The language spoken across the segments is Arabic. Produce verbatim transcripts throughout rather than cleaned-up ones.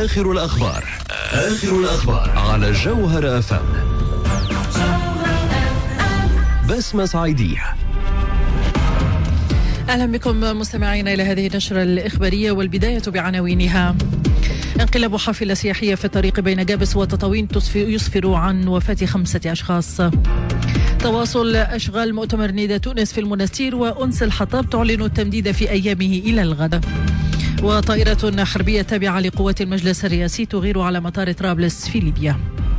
آخر الأخبار آخر الأخبار على جوهر أف أم. بسمة صعيدية. أهلا بكم مستمعين إلى هذه النشرة الإخبارية، والبداية بعناوينها. انقلاب حافلة سياحية في الطريق بين جابس وتطاوين يسفر عن وفاة خمسة أشخاص. تواصل أشغال مؤتمر نيدا تونس في المنستير، وأنس الحطاب تعلن التمديد في أيامه إلى الغد. وطائرة حربية تابعة لقوات المجلس الرئاسي تغير على مطار طرابلس في ليبيا.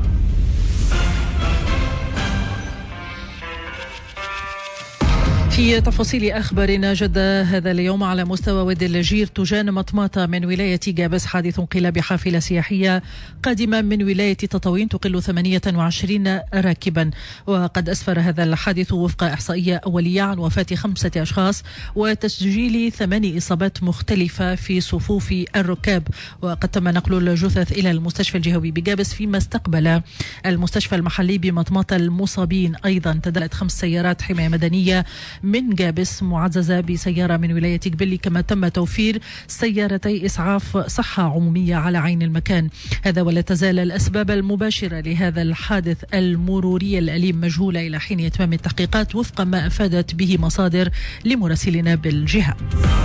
في تفاصيل أخبارنا، جدة هذا اليوم على مستوى وادي الجير تجان مطماطة من ولاية جابس حادث انقلاب حافلة سياحية قادمة من ولاية تطاوين تقل ثمانية وعشرين راكبا، وقد أسفر هذا الحادث وفق إحصائية أولية عن وفاة خمسة أشخاص وتسجيل ثماني إصابات مختلفة في صفوف الركاب، وقد تم نقل الجثث إلى المستشفى الجهوي بجابس، فيما استقبل المستشفى المحلي بمطماطة المصابين. أيضا تدلت خمس سيارات حماية مدنية من جابس معززة بسيارة من ولاية قبلي، كما تم توفير سيارتي إسعاف صحة عمومية على عين المكان. هذا ولا تزال الأسباب المباشرة لهذا الحادث المروري الأليم مجهولة إلى حين إتمام التحقيقات وفق ما أفادت به مصادر لمراسلنا بالجهة.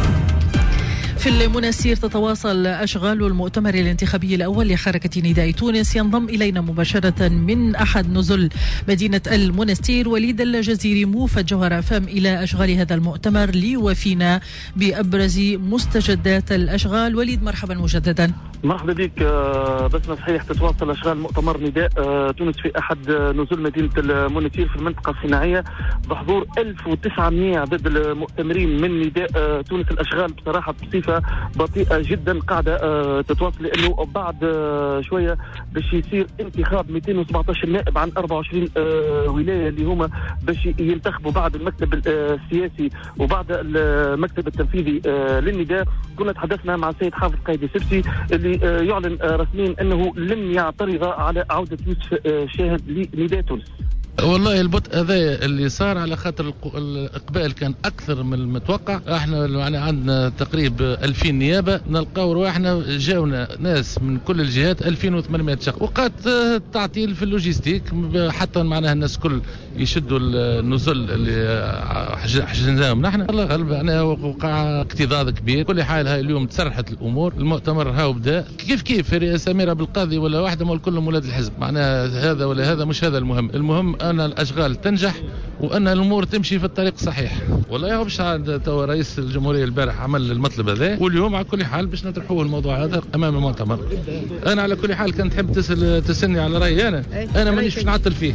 في المنستير تتواصل أشغال المؤتمر الانتخابي الأول لحركة نداء تونس. ينضم إلينا مباشرة من أحد نزل مدينة المنستير وليد الجزيري موفد جوهر أف أم إلى أشغال هذا المؤتمر ليوفينا بأبرز مستجدات الأشغال. وليد، مرحبا مجددا. مرحبا بك. بس صحيح تتواصل أشغال مؤتمر نداء تونس في أحد نزل مدينة المنستير في المنطقة الصناعية بحضور ألف وتسعمائة عدد المؤتمرين من نداء تونس. الأشغال بصراحة بصفة بطيئة جدا قاعدة تتواصل، لأنه بعد شوية باش يصير انتخاب مئتين وسبعة عشر نائب عن أربعة وعشرين ولاية اللي هما باش ينتخبوا بعد المكتب السياسي وبعد المكتب التنفيذي للنداء. كنا تحدثنا مع السيد حافظ قايد السبسي اللي يعلن رسميا أنه لن يعترض على عودة يوسف شاهد لنداء تونس. والله البطء هذا اللي صار على خاطر الإقبال كان أكثر من المتوقع. احنا يعني عندنا تقريبا ألفين نيابة، نلقاو رواحنا جاونا ناس من كل الجهات ألفين وثمانمائة شخص، وقات تعطيل في اللوجيستيك حتى معناها الناس كل يشدوا النزل اللي حجزناهم نحن. الله غالب يعني وقع اكتظاظ كبير. كل حال هاي اليوم تسرحت الأمور، المؤتمر هاو بدا كيف كيف سميرة بالقاضي ولا واحدة مول كلهم ولاد الحزب، معناها هذا ولا هذا مش هذا المهم. المهم أن الأشغال تنجح وأن الأمور تمشي في الطريق الصحيح. والله هو باش توا رئيس الجمهورية البارح عمل المطلب هذا، واليوم على كل حال باش نطرحوه الموضوع هذا أمام المؤتمر. أنا على كل حال كان تحب تسأل تسألني على رأيي أنا أنا مانيش باش نعطل فيه.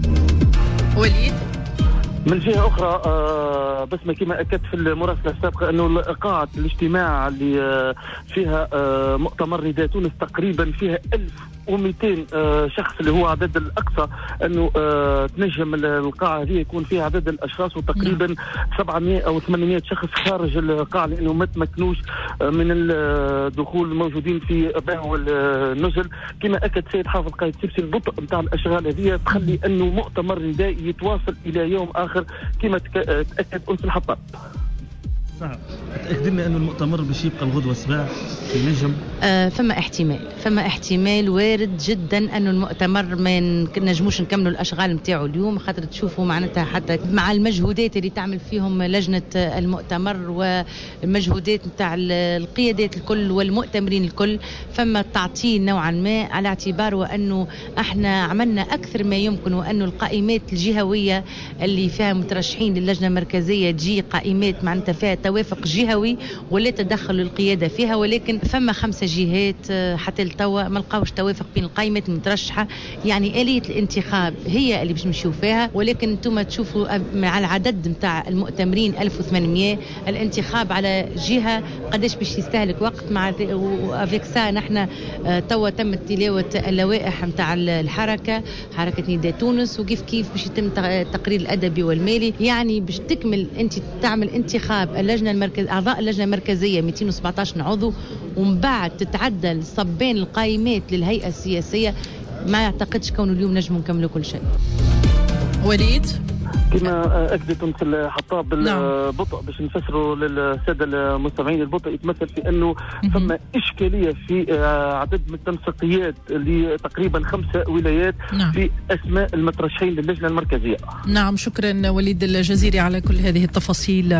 وليد، من جهة أخرى آه بس ما كما أكدت في المراسلة السابقة أنه قاعة الاجتماع اللي آه فيها آه مؤتمر نداء تونس تقريبا فيها ألف ومئتين آه شخص اللي هو عدد الأقصى أنه آه تنجم القاعة هذه يكون فيها عدد الأشخاص، وتقريبا سبعمائة أو ثمانمائة شخص خارج القاعة لأنه ما تمكنوش من الدخول الموجودين في باهو النزل. كما أكد سيد حافظ قايد سبسي البطء نتاع الأشغال هذه تخلي أنه مؤتمر نداء يتواصل إلى يوم آخر كما تأكد أنس الحطاب. نعم، تأكد لنا أنه المؤتمر باش يبقى الغدوة الصباح في النجم؟ آه فما احتمال فما احتمال وارد جدا أنه المؤتمر ما نجموش نكملوا الأشغال متاعه اليوم، خاطر تشوفوا معناتها حتى مع المجهودات اللي تعمل فيهم لجنة المؤتمر والمجهودات متاع القيادات الكل والمؤتمرين الكل، فما تعطيل نوعا ما على اعتبار وأنه احنا عملنا أكثر ما يمكن، وأنه القائمات الجهوية اللي فيها مترشحين للجنة المركزية تجي قائمات معناتها فيها توافق جهوي ولا تدخل القيادة فيها، ولكن فما خمسة جهات حتى التوا ما لقاوش توافق بين القائمة المترشحة. يعني آلية الانتخاب هي اللي باش نمشيو فيها، ولكن انتم تشوفوا على العدد متاع المؤتمرين ألف وثمانمائة، الانتخاب على جهة قداش باش يستهلك وقت. مع افيك سا نحن توا تم تلاوة اللوائح متاع الحركة حركة نداء تونس، وكيف كيف باش يتم التقرير الأدبي والمالي. يعني باش تكمل انت تعمل انتخاب اللجنة المركز أعضاء اللجنة المركزية مئتين وسبعة عشر عضو، ومن بعد تتعدل صبين القائمات للهيئة السياسية. ما يعتقدش كونه اليوم نجم نكملوا كل شيء. وليد، كما اكدت تونس الحطاب بالبطء باش نفسروا للساده المستمعين. البطء يتمثل في انه ثم اشكاليه في عدد من التنسيقيات لتقريبا خمسه ولايات نعم. في اسماء المترشحين للجنه المركزيه. نعم، شكرا وليد الجزيري على كل هذه التفاصيل.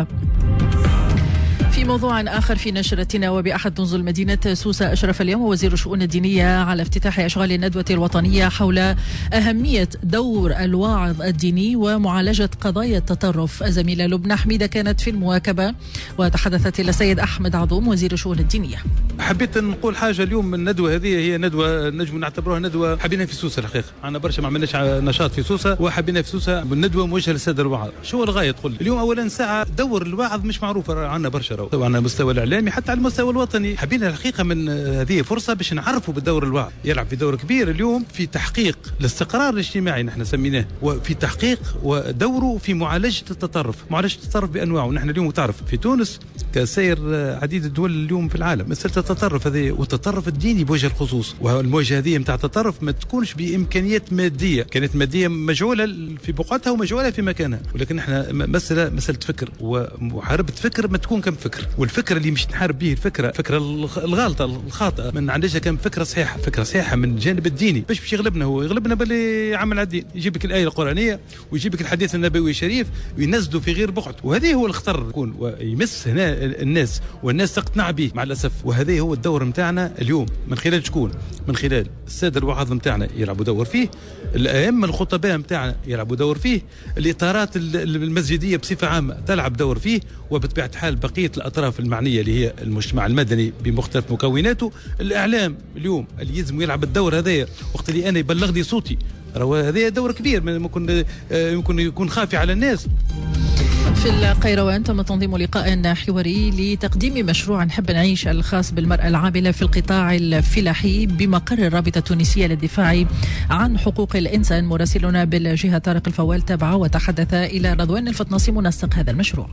في موضوع آخر في نشرتنا، وبأحد نزل مدينة سوسة أشرف اليوم وزير الشؤون الدينية على افتتاح أشغال الندوة الوطنية حول أهمية دور الواعظ الديني ومعالجة قضايا التطرف. الزميلة لبنى حميدة كانت في المواكبة وتحدثت إلى السيد أحمد عضوم وزير الشؤون الدينية. حبيت نقول حاجة اليوم. الندوة هذه هي ندوة نجم نعتبروها ندوة حبينا في سوسة. الحقيقة أنا برشا ما عملناش نشاط في سوسة وحبينا في سوسة بالندوة موجهة للسادة الواعظ. شو الغاية تقول اليوم؟ أولا ساعة دور الواعظ مش معروف عنا برشا على المستوى الإعلامي حتى على المستوى الوطني. حبينا الحقيقة من هذه فرصة باش نعرفوا بالدور الواعظ. يلعب في دور كبير اليوم في تحقيق الاستقرار الاجتماعي نحن سميناه، وفي تحقيق ودوره في معالجة التطرف، معالجة التطرف بأنواعه. نحن اليوم تعرف في تونس كسير عديد الدول اليوم في العالم مسألة التطرف هذه، والتطرف الديني بوجه الخصوص. والمواجهة هذه نتاع التطرف ما تكونش بإمكانيات مادية، كانت مادية مجعولة في بقعتها ومجعولة في مكانها، ولكن نحن مسألة مسألة فكر ومحاربة فكر ما تكون كم فكر. والفكرة اللي مش نحارب به الفكرة فكرة الغالطة الخاطئة من عندها كم فكرة صحيحة، فكرة صحيحة من الجانب الديني. باش باش يغلبنا هو يغلبنا باللي عمل الدين، يجيب لك الآية القرآنية ويجيب لك الحديث النبوي الشريف وينزلوا في غير بقعته، وهذه هو الخطر يكون ويمس هنا الناس والناس تقتنع به مع الأسف. وهذا هو الدور متاعنا اليوم من خلال شكون؟ من خلال السادة الوعظ متاعنا يلعبوا دور فيه، الأئمة الخطباء متاعنا يلعبوا دور فيه، الإطارات المسجدية بصفة عامة تلعب دور فيه، وبطبيعة الحال بقية الأطراف المعنية اللي هي المجتمع المدني بمختلف مكوناته. الإعلام اليوم اللي يلزم يلعب الدور هذايا وقت اللي أنا يبلغ لي صوتي، هذا دور كبير ممكن يمكن يكون خافي على الناس. في القيروان تم تنظيم لقاء حواري لتقديم مشروع نحب نعيش الخاص بالمرأة العاملة في القطاع الفلاحي بمقر الرابطة التونسية للدفاع عن حقوق الإنسان. مراسلنا بالجهة طارق الفوال تابع وتحدث إلى رضوان الفطناصي منسق هذا المشروع.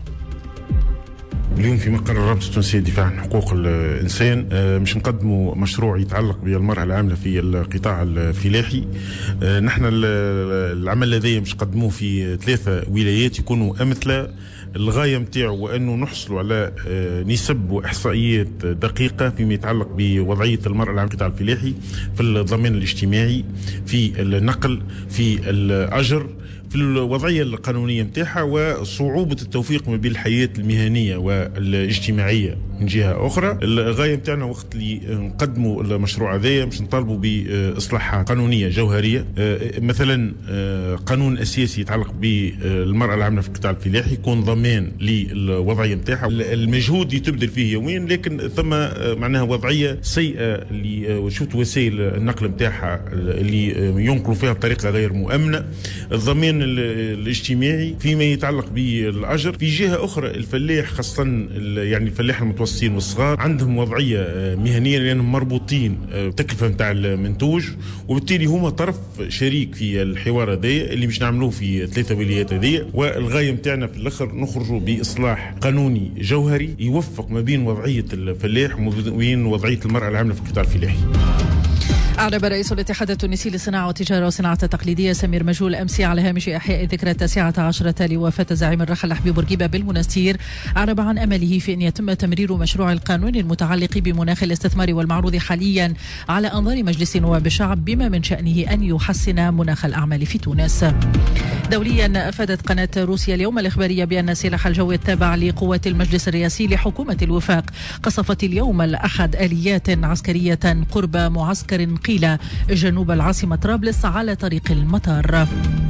اليوم في مقر الرابطة التونسية للدفاع عن حقوق الإنسان مش نقدموا مشروع يتعلق بالمرأة العاملة في القطاع الفلاحي. نحن العمل الذي مش نقدموه في ثلاثة ولايات يكونوا أمثلة. الغاية متاعه وأنه نحصلوا على نسب وإحصائيات دقيقة فيما يتعلق بوضعية المرأة العاملة في القطاع الفلاحي في الضمان الاجتماعي، في النقل، في الأجر، في الوضعية القانونية متاعها، وصعوبة التوفيق ما بين الحياة المهنية والاجتماعية من جهة أخرى. الغاية متاعنا وقت اللي نقدموا المشروع هذا مش نطالبوا بإصلاحات قانونية جوهرية. مثلا قانون أساسي يتعلق بالمرأة العاملة في القطاع الفلاحي يكون ضمان للوضعية متاعها. المجهود يتبذل فيه يوميا، لكن ثم معناها وضعية سيئة اللي شفت وسائل النقل متاعها اللي ينقلوا فيها بطريقة غير مؤمنة. الضمان الاجتماعي فيما يتعلق بالأجر. في جهة أخرى الفلاح خاصة يعني الفلاح المتوسطين والصغار عندهم وضعية مهنية لأنهم مربوطين بتكلفة متاع المنتوج، وبالتالي هما طرف شريك في الحوار هذا اللي مش نعملوه في ثلاثة ولايات هذه. والغاية متاعنا في الآخر نخرجوا بإصلاح قانوني جوهري يوفق ما بين وضعية الفلاح وبين وضعية المرأة العاملة في القطاع الفلاحي. أعرب رئيس الاتحاد التونسي للصناعة والتجارة والصناعة التقليدية سمير مجهول أمس على هامش إحياء الذكرى التاسعة عشرة لوفاة زعيم الرحل حبيب بورقيبة بالمنستير، أعرب عن أمله في أن يتم تمرير مشروع القانون المتعلق بمناخ الاستثمار والمعروض حاليا على أنظار مجلس نواب الشعب، بما من شأنه أن يحسن مناخ الأعمال في تونس. دوليا أفادت قناة روسيا اليوم الإخبارية بأن السلاح الجوي التابع لقوات المجلس الرئاسي لحكومة الوفاق قصفت اليوم الأحد آليات عسكرية قرب معسكر قيل جنوب العاصمة طرابلس على طريق المطار.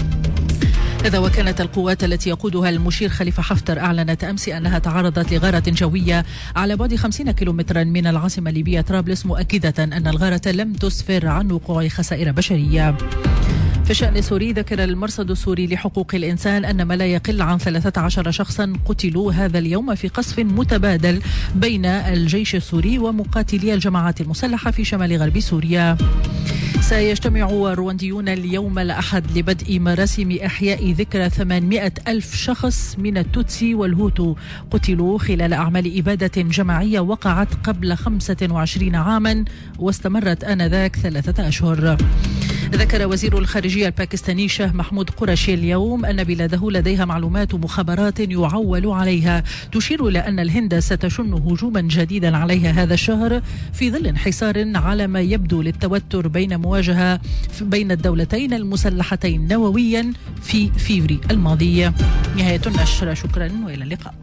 إذا وكانت القوات التي يقودها المشير خليفة حفتر أعلنت أمس أنها تعرضت لغارة جوية على بعد خمسين كيلومترا من العاصمة الليبية طرابلس، مؤكدة أن الغارة لم تسفر عن وقوع خسائر بشرية. في الشأن السوري ذكر المرصد السوري لحقوق الإنسان أن ما لا يقل عن ثلاثة عشر شخصا قتلوا هذا اليوم في قصف متبادل بين الجيش السوري ومقاتلي الجماعات المسلحة في شمال غرب سوريا. سيجتمع الروانديون اليوم الأحد لبدء مراسم إحياء ذكرى ثمانمائة ألف شخص من التوتسي والهوتو قتلوا خلال أعمال إبادة جماعية وقعت قبل خمسة وعشرين عاما واستمرت آنذاك ثلاثة أشهر. ذكر وزير الخارجية الباكستاني شاه محمود قرشي اليوم أن بلاده لديها معلومات مخابرات يعول عليها تشير إلى أن الهند ستشن هجوما جديدا عليها هذا الشهر في ظل انحسار على ما يبدو للتوتر بين مواجهة بين الدولتين المسلحتين نوويا في فيفري الماضي. نهاية النشر، شكرا وإلى اللقاء.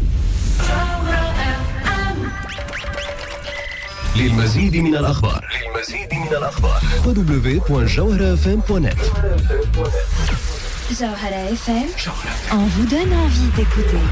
للمزيد من الأخبار للمزيد من الأخبار دبليو دوت جوهرة إف إم دوت نت. Jawhara إف إم, on vous donne envie d'écouter.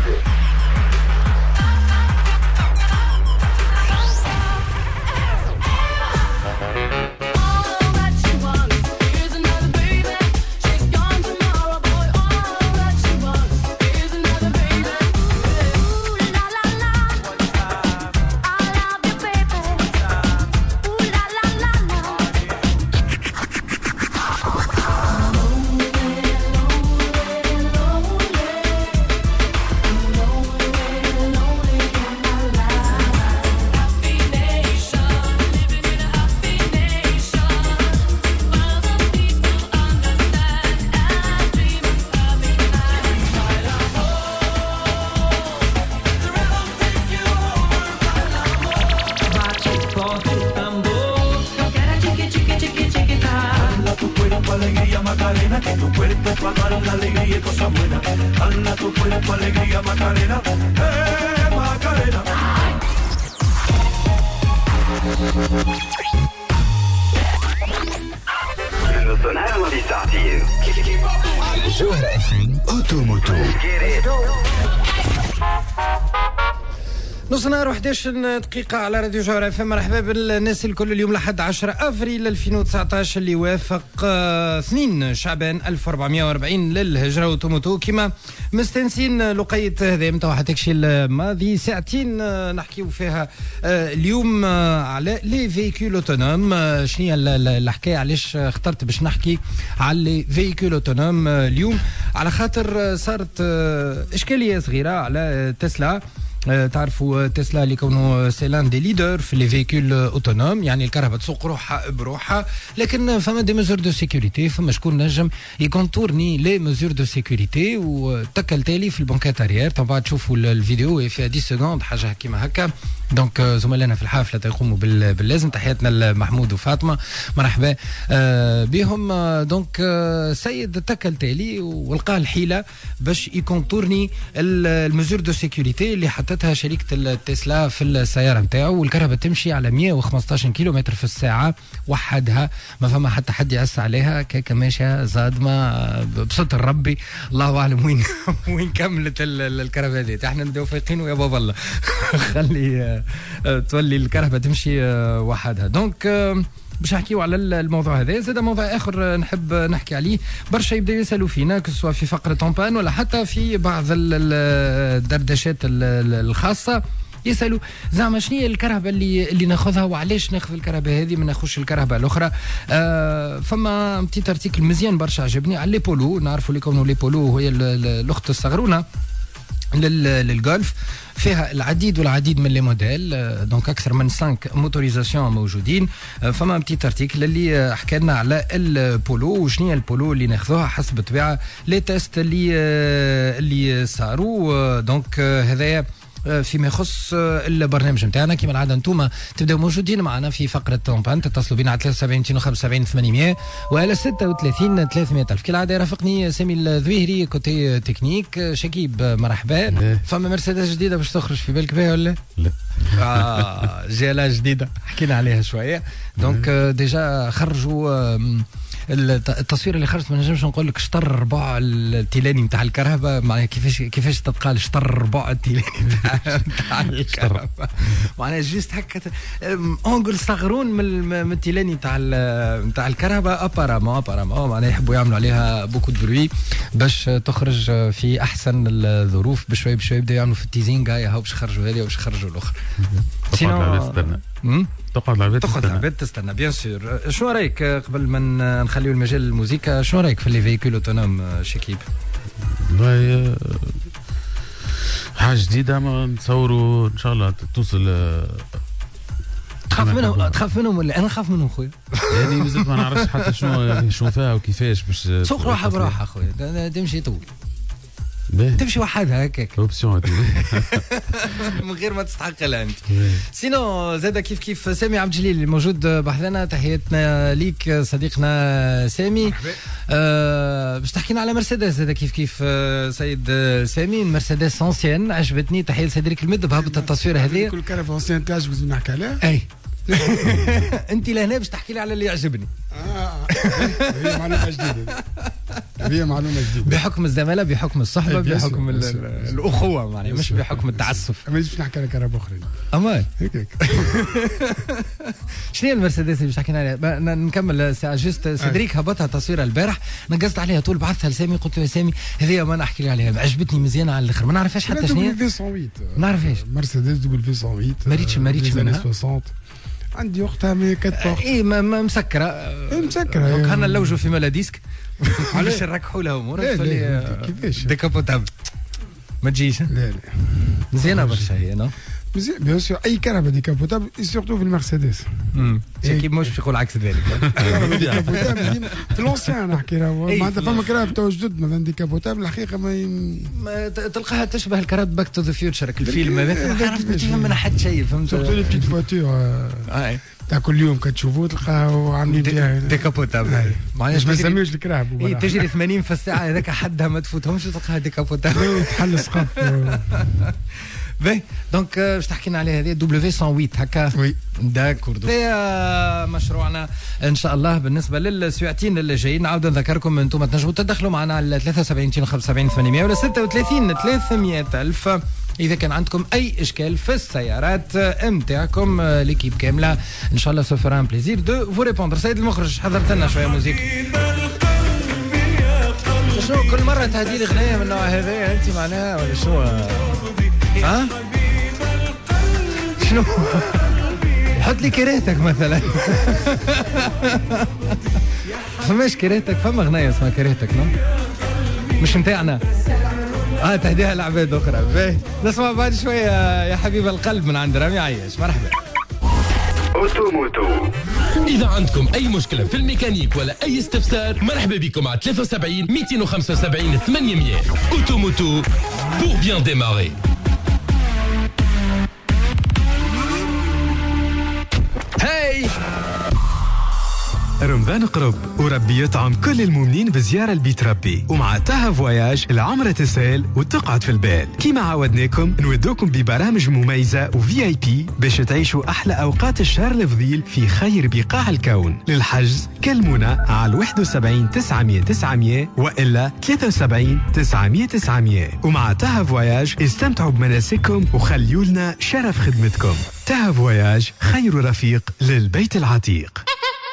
جوهرة إف إم أوتوموتو. نص نهار واحد عشرين دقيقة على راديو جوهرة إف إم. مرحبا بالناس الكل. اليوم لحد عشرة أفريل ألفين وتسعطاش اللي يوافق اثنين شعبان ألف وأربعمائة وأربعين للهجرة. وتوموتو كما مستنسين لقيت هذا متى واحد تكشي الماضي ساعتين نحكيو فيها اليوم على لي فيكول اوتونوم. شنو الحكاية علاش اخترت باش نحكي على لي فيكول اوتونوم اليوم؟ على خاطر صارت إشكالية صغيرة على تسلا. تعرفوا تسلا اللي كونوا سيلان دي ليدر في لي فيكول اوتونوم، يعني الكهرباء تسوق روحها بروحها، لكن فما دي ميزور دو سيكوريتي، فما شكون نجم يكونتورني لي ميزور دو سيكوريتي وتكل تالي في البنكات اريير. طبعا تشوفوا الفيديو فيها عشر سكوند حاجه كيما هكا. دونك زملائنا في الحافله تقوموا باللازم. تحياتنا لمحمود وفاطمه، مرحبا بهم. دونك سيد تكل تالي ولقى الحيله باش يكونتورني الميزور دو سيكوريتي اللي حطتها شركه تسلا في السياره نتاعو، والكهرباء تمشي على مئة وخمسطاش كيلومتر في الساعه وحدها، ما فما حتى حد يعس عليها، كيكا ماشيه زادمه بستر ربي. الله اعلم وين وين كملت الكهرباء دي. احنا نداو فايقين ويا بابا الله خلي تولي الكهرباء تمشي وحدها. دونك باش نحكيو على الموضوع هذا. زاد موضوع اخر نحب نحكي عليه، برشا يبداو يسالوا فينا كسوا في فقره طومبان ولا حتى في بعض الدردشات الخاصه، يسالوا زعما شنو هي الكهرباء اللي اللي ناخذها وعلاش ناخذ الكهرباء هذه ما ناخذش الكهرباء الاخرى. آه فما بتيت ارتيكل مزيان برشا عجبني على لي بولو. نعرفوا اللي كونوا لي بولو هي الاخت الصغرونه للجولف، فيها العديد والعديد من لي موديل. دونك اكثر من خمسة موتوريزاسيون موجودين. فما بتيت ارتيكل اللي حكى لنا على البولو وشنو هي البولو اللي ناخذوها حسب الطبيعه لي تيست اللي اللي صاروا. دونك هذايا فيما يخص البرنامج نتاعنا. كما العاده انتم تبداو موجودين معنا في فقره طومبان، تتصلوا بنا على ثلاثة وسبعين وخمسة وسبعين ثمانمائة وعلى ستة وثلاثين ثلاثمائة ألف. كالعاده يرافقني سامي الذويهري كوتي تكنيك. شكيب مرحبا. فما مرسيدس جديده باش تخرج في بالك بها ولا لا؟ اه جيلا جديده حكينا عليها شويه. دونك ديجا خرجوا التصوير اللي خرجت، ما نجمش نقول لك شطر ربع التيلاني نتاع الكهرباء. معناها كيفاش كيفاش تتقال شطر ربع التيلاني نتاع الكهرباء، معناها جيست هكا اونجل صغرون من التيلاني نتاع نتاع الكهرباء. ابارامون ابارامون معناها يحبوا يعملوا عليها بوكو دو بروي باش تخرج في احسن الظروف. بشوي بشوي يبداو يعملوا في التيزينغ هاي باش يخرجوا هذه وباش يخرجوا الاخر. تقعد العباد تقعد العباد تستنى بيان سور. شو رايك قبل ما نخليو المجال للموسيقى، شو رايك في لي فيكول اوتونوم شكيب؟ والله حاجه جديده، ما نتصوروا ان شاء الله توصل تخاف منهم تخاف منهم ولا انا نخاف منهم خويا؟ يعني مازلت ما نعرفش حتى شنو شنو فيها وكيفاش باش سوق روحها براحه خويا تمشي طول تمشي وحدها هكاك اوبسيون من غير ما تستحق لها انت. سينو زاد كيف كيف سامي عبد الجليل الموجود بحذنا، تحياتنا ليك صديقنا سامي. أه باش تحكينا على مرسيدس زاد كيف كيف سيد سامي، مرسيدس انسيان عجبتني، تحيه لسيدريك المد بهبط التصوير هذه كل كرف انسيان تعجبك نحكي عليها. اي انت لهنا باش تحكي لي على اللي يعجبني. اه هي معلومه جديده، هي معلومه جديده بحكم الزماله، بحكم الصحبه، بحكم الاخوه معناها، مش بحكم التعسف. ما نجيش نحكي على كراب اخرين اما هيك. شنو هي المرسيدس اللي باش تحكي عليها؟ نكمل ساعه جوست. سيدريك هبطها تصويره البارح، نقصت عليها طول، بعثها لسامي قلت له يا سامي هذه ما نحكي لي عليها، عجبتني مزيانه على الاخر، ما نعرفهاش حتى شنو هي. دبليو ثمانمية ما نعرفهاش. مرسيدس دبليو ثمانمية ما ريتش ما ريتش منها. عندي اختها مي كات بورت. اي ما مسكره. اي مسكره. دونك هنا نلوجوا في مالا ديسك باش نركحوا لها امورها. كيفاش ديكابوتابل ما تجيش. لا لا مزيانه برشا هي. نو مزيان بيان سور. اي كهرباء ديكابوتابل سورتو في المرسيدس. امم كيف مش يقول عكس ذلك. ديكابوتابل في لونسيان نحكي لها معناتها فما كهرباء تو جدد مثلا ديكابوتابل الحقيقه ما تلقاها تشبه الكهرباء باك تو ذا فيوتشر الفيلم هذاك، ما عرفت ما تفهم منها حتى شيء. فهمت سورتو لي بتيت فواتور تاع كل يوم كتشوفوه تلقاو عاملين فيها ديكابوتابل. معناش ما نسميوش الكراب. اي تجري ثمانين في الساعه هذاك حدها ما تفوتهمش تلقاها ديكابوتابل تحل سقف. باهي دونك باش تحكينا على هذه دبليو ثمانمية هكا. وي داكور. هذا مشروعنا ان شاء الله بالنسبه للساعتين اللي جايين. نعاود نذكركم انتم تنجموا تدخلوا معنا على ثلاثة وسبعين مئتين وخمسة وسبعين ثمانمية ولا ستة وثلاثين ثلاثمية ألف اذا كان عندكم اي اشكال في السيارات نتاعكم. ليكيب كامله ان شاء الله سوف ان بليزير دو فو ريبوندر. سيد المخرج حضرت لنا شويه موزيك. شنو كل مره تهدي لي اغنيه من النوع هذا انت معناها ولا شنو؟ ها شنو؟ حط لي كرهتك مثلا. فماش كرهتك، فما اغنيه اسمها كرهتك نو مش نتاعنا. اه تهديها لعباد اخرى. باهي نسمع بعد شويه يا حبيب القلب من عند رامي عياش. مرحبا. اوتوموتو. إذا عندكم أي مشكلة في الميكانيك ولا أي استفسار مرحبا بكم على ثلاثة وسبعين مئتين وخمسة وسبعين ثمانمية. اوتوموتو pour bien démarrer. هاي رمضان قرب وربي يطعم كل المؤمنين بزيارة البيت ربي، ومع تاها فواياج العمرة تسهل وتقعد في البال. كيما عودناكم نودوكم ببرامج مميزة وفي اي بي باش تعيشوا أحلى أوقات الشهر الفضيل في خير بقاع الكون. للحجز كلمونا على واحد وسبعين تسعمية تسعمية وإلا ثلاثة وسبعين تسعمية تسعمية. ومع تاها فواياج استمتعوا بمناسككم وخليوا لنا شرف خدمتكم. تاها فواياج خير رفيق للبيت العتيق.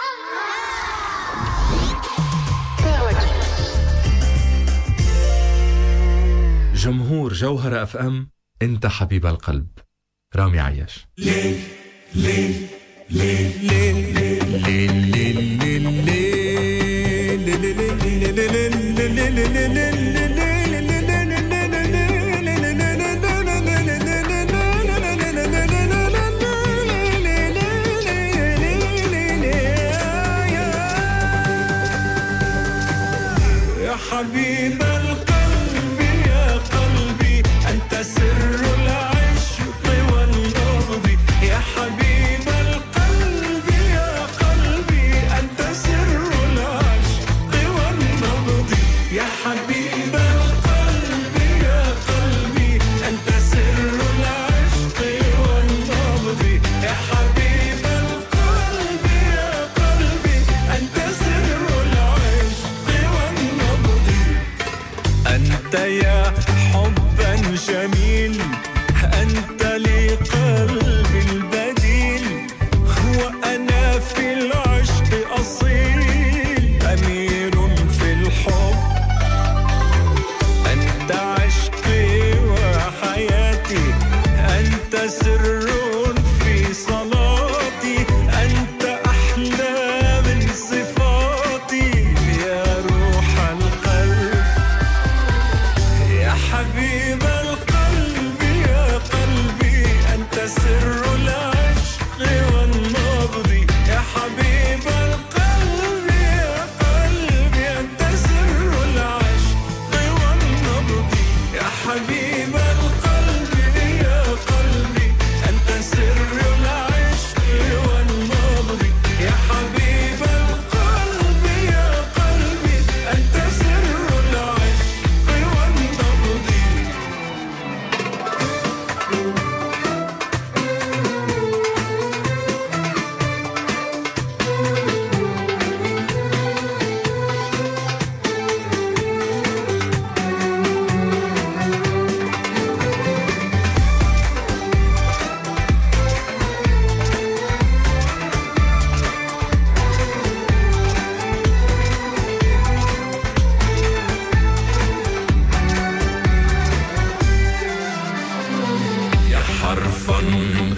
جمهور جوهرة اف ام، انت حبيب القلب. رامي عياش. ليل ليل ليل ليل ليل ليل يا حبيب القلب يا قلبي أنت سر العشق والنبض. يا حبيب القلب يا قلبي أنت سر العشق والنبض. يا حبيب القلب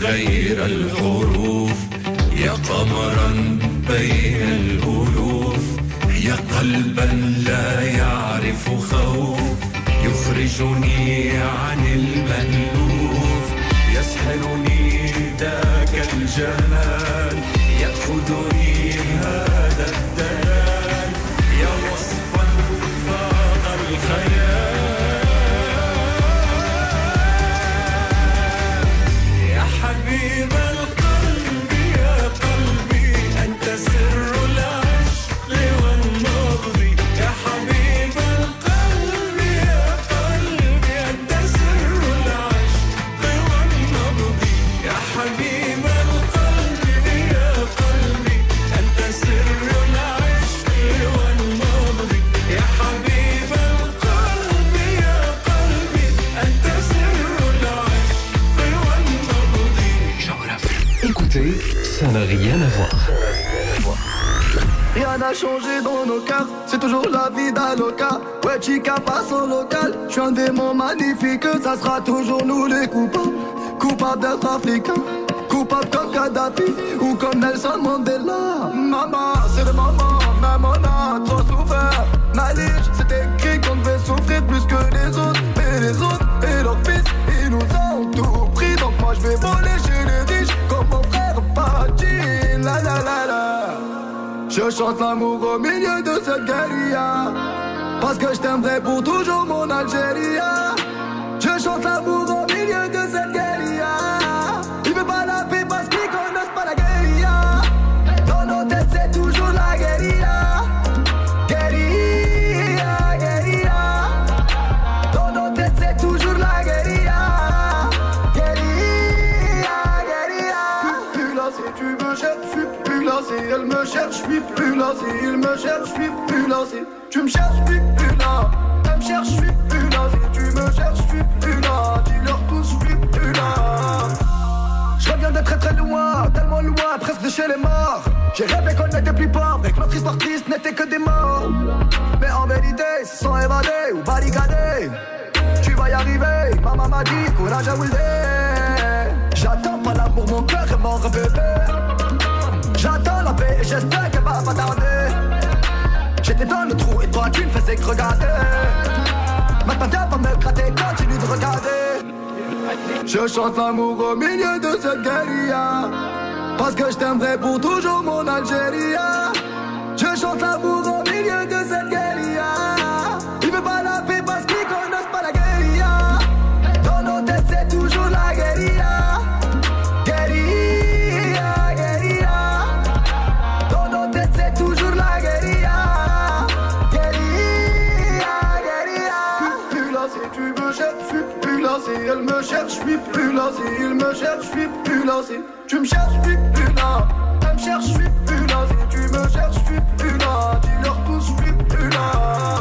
غير الحروف يا قمرا بين الألوف يا قلبا لا يعرف خوف يخرجني عن المألوف يسحرني ذاك الجمال يأخذني هذا الدلال يا وصفا فاق الخيال يا حبيب القلب يا قلبي أنت سر العشق والنبض يا حبيب القلب يا قلبي أنت سر العشق والنبض يا حبيب القلب يا قلبي أنت سر العشق والنبض يا حبيب القلب يا قلبي أنت سر العشق والنبض. Écoutez, ça n'a rien à voir. Rien n'a changé dans nos cœurs, c'est toujours la vie d'Aloca. Ouais, chica passe au local, je suis un démon magnifique. Ça sera toujours nous les coupables, coupables d'être africains, coupables comme Kadhafi ou comme Nelson Mandela. Maman, c'est le moment, même on a trop souffert. Malige, c'est écrit qu'on devait souffrir plus que les autres. Et les autres et leurs fils, ils nous ont tout pris. Donc moi je vais voler chez les riches comme mon frère Pachi. La la la la. Je chante l'amour au milieu de cette guérilla, parce que je t'aimerai pour toujours mon Algérie. Je chante l'amour au milieu de cette guérilla. Ils veulent pas la paix parce qu'ils connaissent pas la guérilla. Dans nos têtes c'est toujours la guérilla. Guérilla, guérilla. Dans nos têtes c'est toujours la guérilla. Guérilla, guérilla. Plus là si tu me cherches, je suis plus là si elle me cherche, je suis plus là si il me cherche, je suis plus là si tu me cherches, je suis plus là. Elle me cherche, je suis plus là si tu me cherches, je suis plus là. Dis-leur tous, je suis plus là. Je reviens de très très loin, tellement loin, presque de chez les morts. J'ai rêvé qu'on était plus pauvres et que notre histoire triste n'était que des morts. Mais en vérité, sans évader ou barricader, tu vas y arriver. Maman m'a dit, courage à Wilde. J'attends pas l'amour, mon cœur est mort, bébé. J'attends la paix et j'espère qu'elle va pas tarder. J'étais dans le trou et toi tu ne faisais que regarder. Maintenant viens pas me gratter, continue de regarder. Je chante l'amour au milieu de cette guérilla, parce que je t'aimerai pour toujours mon Algérie. Je chante l'amour au milieu de cette guérilla. Ils veulent pas la paix parce qu'ils connaissent pas la guérilla. Dans nos têtes c'est toujours la guérilla. Guérilla, guérilla. Dans nos têtes c'est toujours la guérilla. Guérilla, guérilla. Plus là si tu me cherches, je suis plus là si elle me cherche, je suis plus là si il me cherche, je suis plus là si tu me cherches, je suis plus là. Elle me cherche, je suis plus là si tu me cherches, je suis plus là. Dis-leur tous, je suis plus là.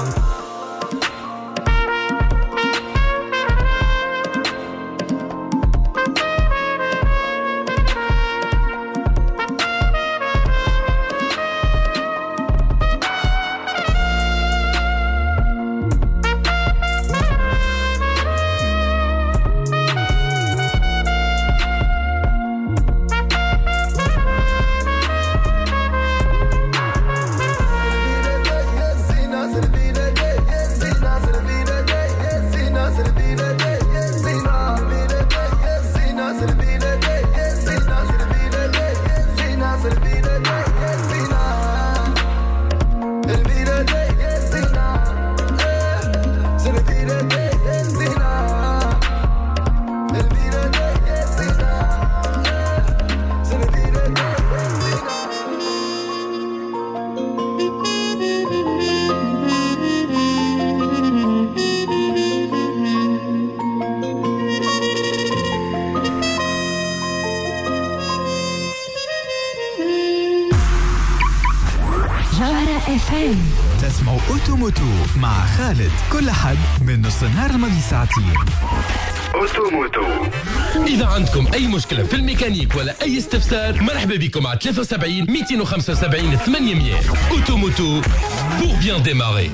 تسمعوا اوتوموتو مع خالد كل حد من نص النهار الماضي ساعتين. اوتوموتو. إذا عندكم أي مشكلة في الميكانيك ولا أي استفسار مرحبا بكم على ثلاثة وسبعين مئتين وخمسة وسبعين ثمانمئة. اوتوموتو pour bien démarrer.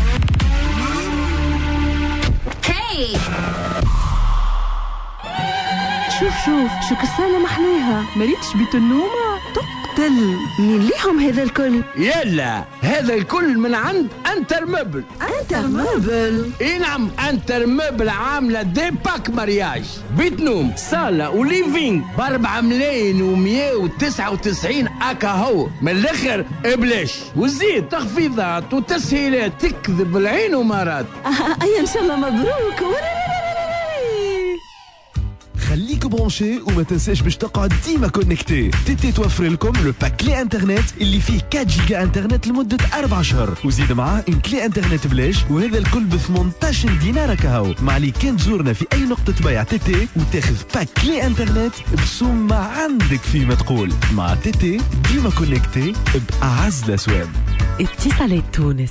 Hey. شوف شو كسالة محلاها مريتش بيت النومة تقتل. منين ليهم هذا الكل؟ يلا هذا الكل من عند انتر موبل. انتر موبل؟ اي نعم، انتر موبل عامله دي باك مارياج، بيت نوم صاله وليفينج باربعة ملايين ومية وتسعة وتسعين اكا هو من الاخر بلاش، وزيد تخفيضات وتسهيلات تكذب العين ومرات. اي ان شاء الله مبروك. خليك برونشي وما تنساش باش تقعد ديما كونكتي. تيتي توفر لكم لو باك كلي انترنت اللي فيه أربعة جيجا انترنت لمده أربعة اشهر، وزيد معاه ان كلي انترنت بلاش، وهذا الكل ب ثمانية عشر دينار كهو. مع اللي كان تزورنا في اي نقطه بيع تيتي وتاخذ باك كلي انترنت بسوم ما عندك فيما تقول. مع تيتي ديما كونكتي باعز الاسواق. اتصالات تونس.